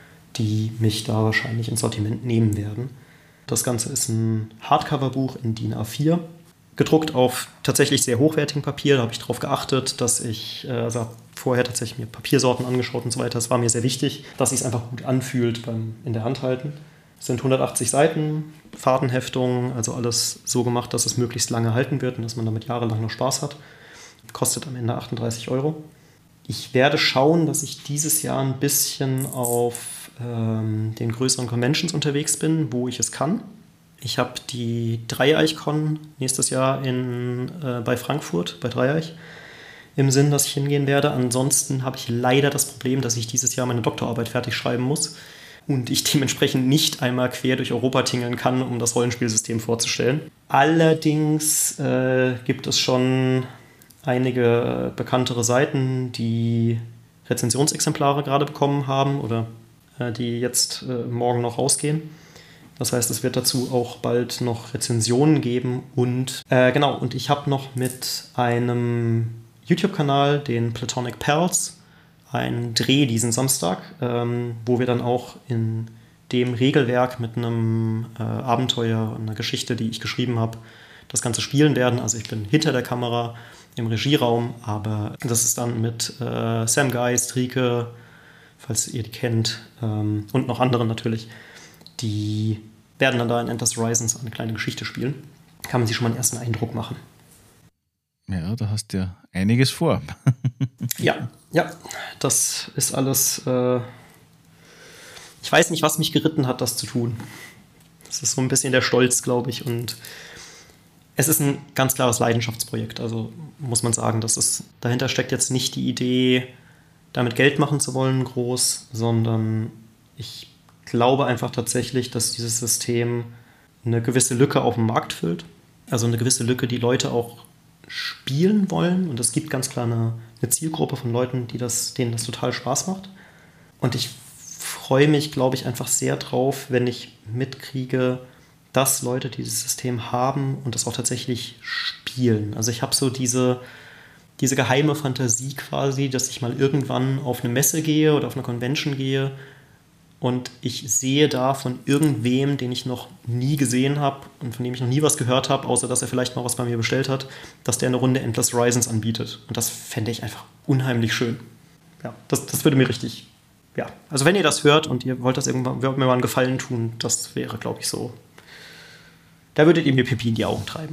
die mich da wahrscheinlich ins Sortiment nehmen werden. Das Ganze ist ein Hardcover-Buch in D I N A vier, gedruckt auf tatsächlich sehr hochwertigem Papier. Da habe ich darauf geachtet, dass ich, äh, also habe vorher tatsächlich mir Papiersorten angeschaut und so weiter. Es war mir sehr wichtig, dass es sich einfach gut anfühlt beim in der Hand halten. Es sind hundertachtzig Seiten, Fadenheftung, also alles so gemacht, dass es möglichst lange halten wird und dass man damit jahrelang noch Spaß hat. Kostet am Ende achtunddreißig Euro. Ich werde schauen, dass ich dieses Jahr ein bisschen auf ähm, den größeren Conventions unterwegs bin, wo ich es kann. Ich habe die Dreieichcon nächstes Jahr in, äh, bei Frankfurt, bei Dreieich, im Sinn, dass ich hingehen werde. Ansonsten habe ich leider das Problem, dass ich dieses Jahr meine Doktorarbeit fertig schreiben muss und ich dementsprechend nicht einmal quer durch Europa tingeln kann, um das Rollenspielsystem vorzustellen. Allerdings äh, gibt es schon einige bekanntere Seiten, die Rezensionsexemplare gerade bekommen haben oder äh, die jetzt äh, morgen noch rausgehen. Das heißt, es wird dazu auch bald noch Rezensionen geben. Und äh, genau, und ich habe noch mit einem YouTube-Kanal, den Platonic Pals, einen Dreh diesen Samstag, ähm, wo wir dann auch in dem Regelwerk mit einem äh, Abenteuer, einer Geschichte, die ich geschrieben habe, das Ganze spielen werden. Also ich bin hinter der Kamera im Regieraum, aber das ist dann mit äh, Sam Geist, Rike, falls ihr die kennt, ähm, und noch anderen natürlich, die werden dann da in Endless Horizons eine kleine Geschichte spielen. Kann man sich schon mal einen ersten Eindruck machen. Ja, da hast du ja einiges vor. ja, ja, das ist alles... Äh ich weiß nicht, was mich geritten hat, das zu tun. Das ist so ein bisschen der Stolz, glaube ich, und es ist ein ganz klares Leidenschaftsprojekt, also muss man sagen, dass es, dahinter steckt jetzt nicht die Idee, damit Geld machen zu wollen, groß, sondern ich glaube einfach tatsächlich, dass dieses System eine gewisse Lücke auf dem Markt füllt. Also eine gewisse Lücke, die Leute auch spielen wollen. Und es gibt ganz klar eine, eine Zielgruppe von Leuten, die das, denen das total Spaß macht. Und ich freue mich, glaube ich, einfach sehr drauf, wenn ich mitkriege, dass Leute dieses System haben und das auch tatsächlich spielen. Also ich habe so diese, diese geheime Fantasie quasi, dass ich mal irgendwann auf eine Messe gehe oder auf eine Convention gehe und ich sehe da von irgendwem, den ich noch nie gesehen habe und von dem ich noch nie was gehört habe, außer dass er vielleicht mal was bei mir bestellt hat, dass der eine Runde Endless Horizons anbietet. Und das fände ich einfach unheimlich schön. Ja, das, das würde mir richtig, ja. Also wenn ihr das hört und ihr wollt das irgendwann, wollt mir mal einen Gefallen tun, das wäre, glaube ich, so. Da würdet ihr mir Pipi in die Augen treiben.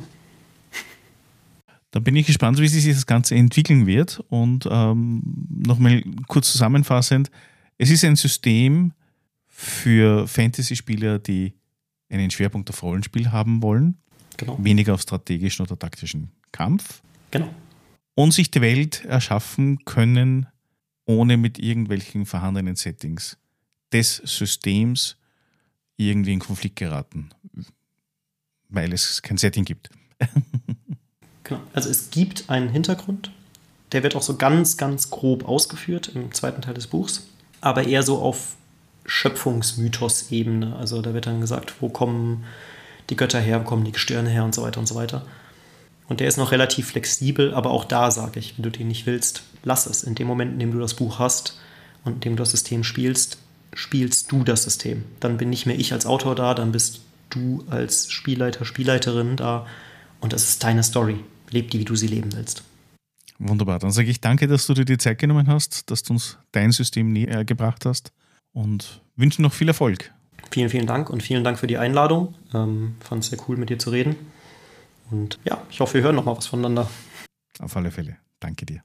Da bin ich gespannt, wie sich das Ganze entwickeln wird. Und ähm, nochmal kurz zusammenfassend, es ist ein System für Fantasy-Spieler, die einen Schwerpunkt auf Rollenspiel haben wollen, genau. Weniger auf strategischen oder taktischen Kampf. Genau. Und sich die Welt erschaffen können, ohne mit irgendwelchen vorhandenen Settings des Systems irgendwie in Konflikt geraten, weil es kein Setting gibt. Genau. Also es gibt einen Hintergrund, der wird auch so ganz, ganz grob ausgeführt im zweiten Teil des Buchs, aber eher so auf Schöpfungsmythos-Ebene. Also da wird dann gesagt, wo kommen die Götter her, wo kommen die Gestirne her und so weiter und so weiter. Und der ist noch relativ flexibel, aber auch da sage ich, wenn du den nicht willst, lass es. In dem Moment, in dem du das Buch hast und in dem du das System spielst, spielst du das System. Dann bin nicht mehr ich als Autor da, dann bist du als Spielleiter, Spielleiterin da und das ist deine Story. Leb die, wie du sie leben willst. Wunderbar. Dann sage ich danke, dass du dir die Zeit genommen hast, dass du uns dein System näher gebracht hast und wünsche noch viel Erfolg. Vielen, vielen Dank und vielen Dank für die Einladung. Ähm, fand es sehr cool, mit dir zu reden. Und ja, ich hoffe, wir hören noch mal was voneinander. Auf alle Fälle. Danke dir.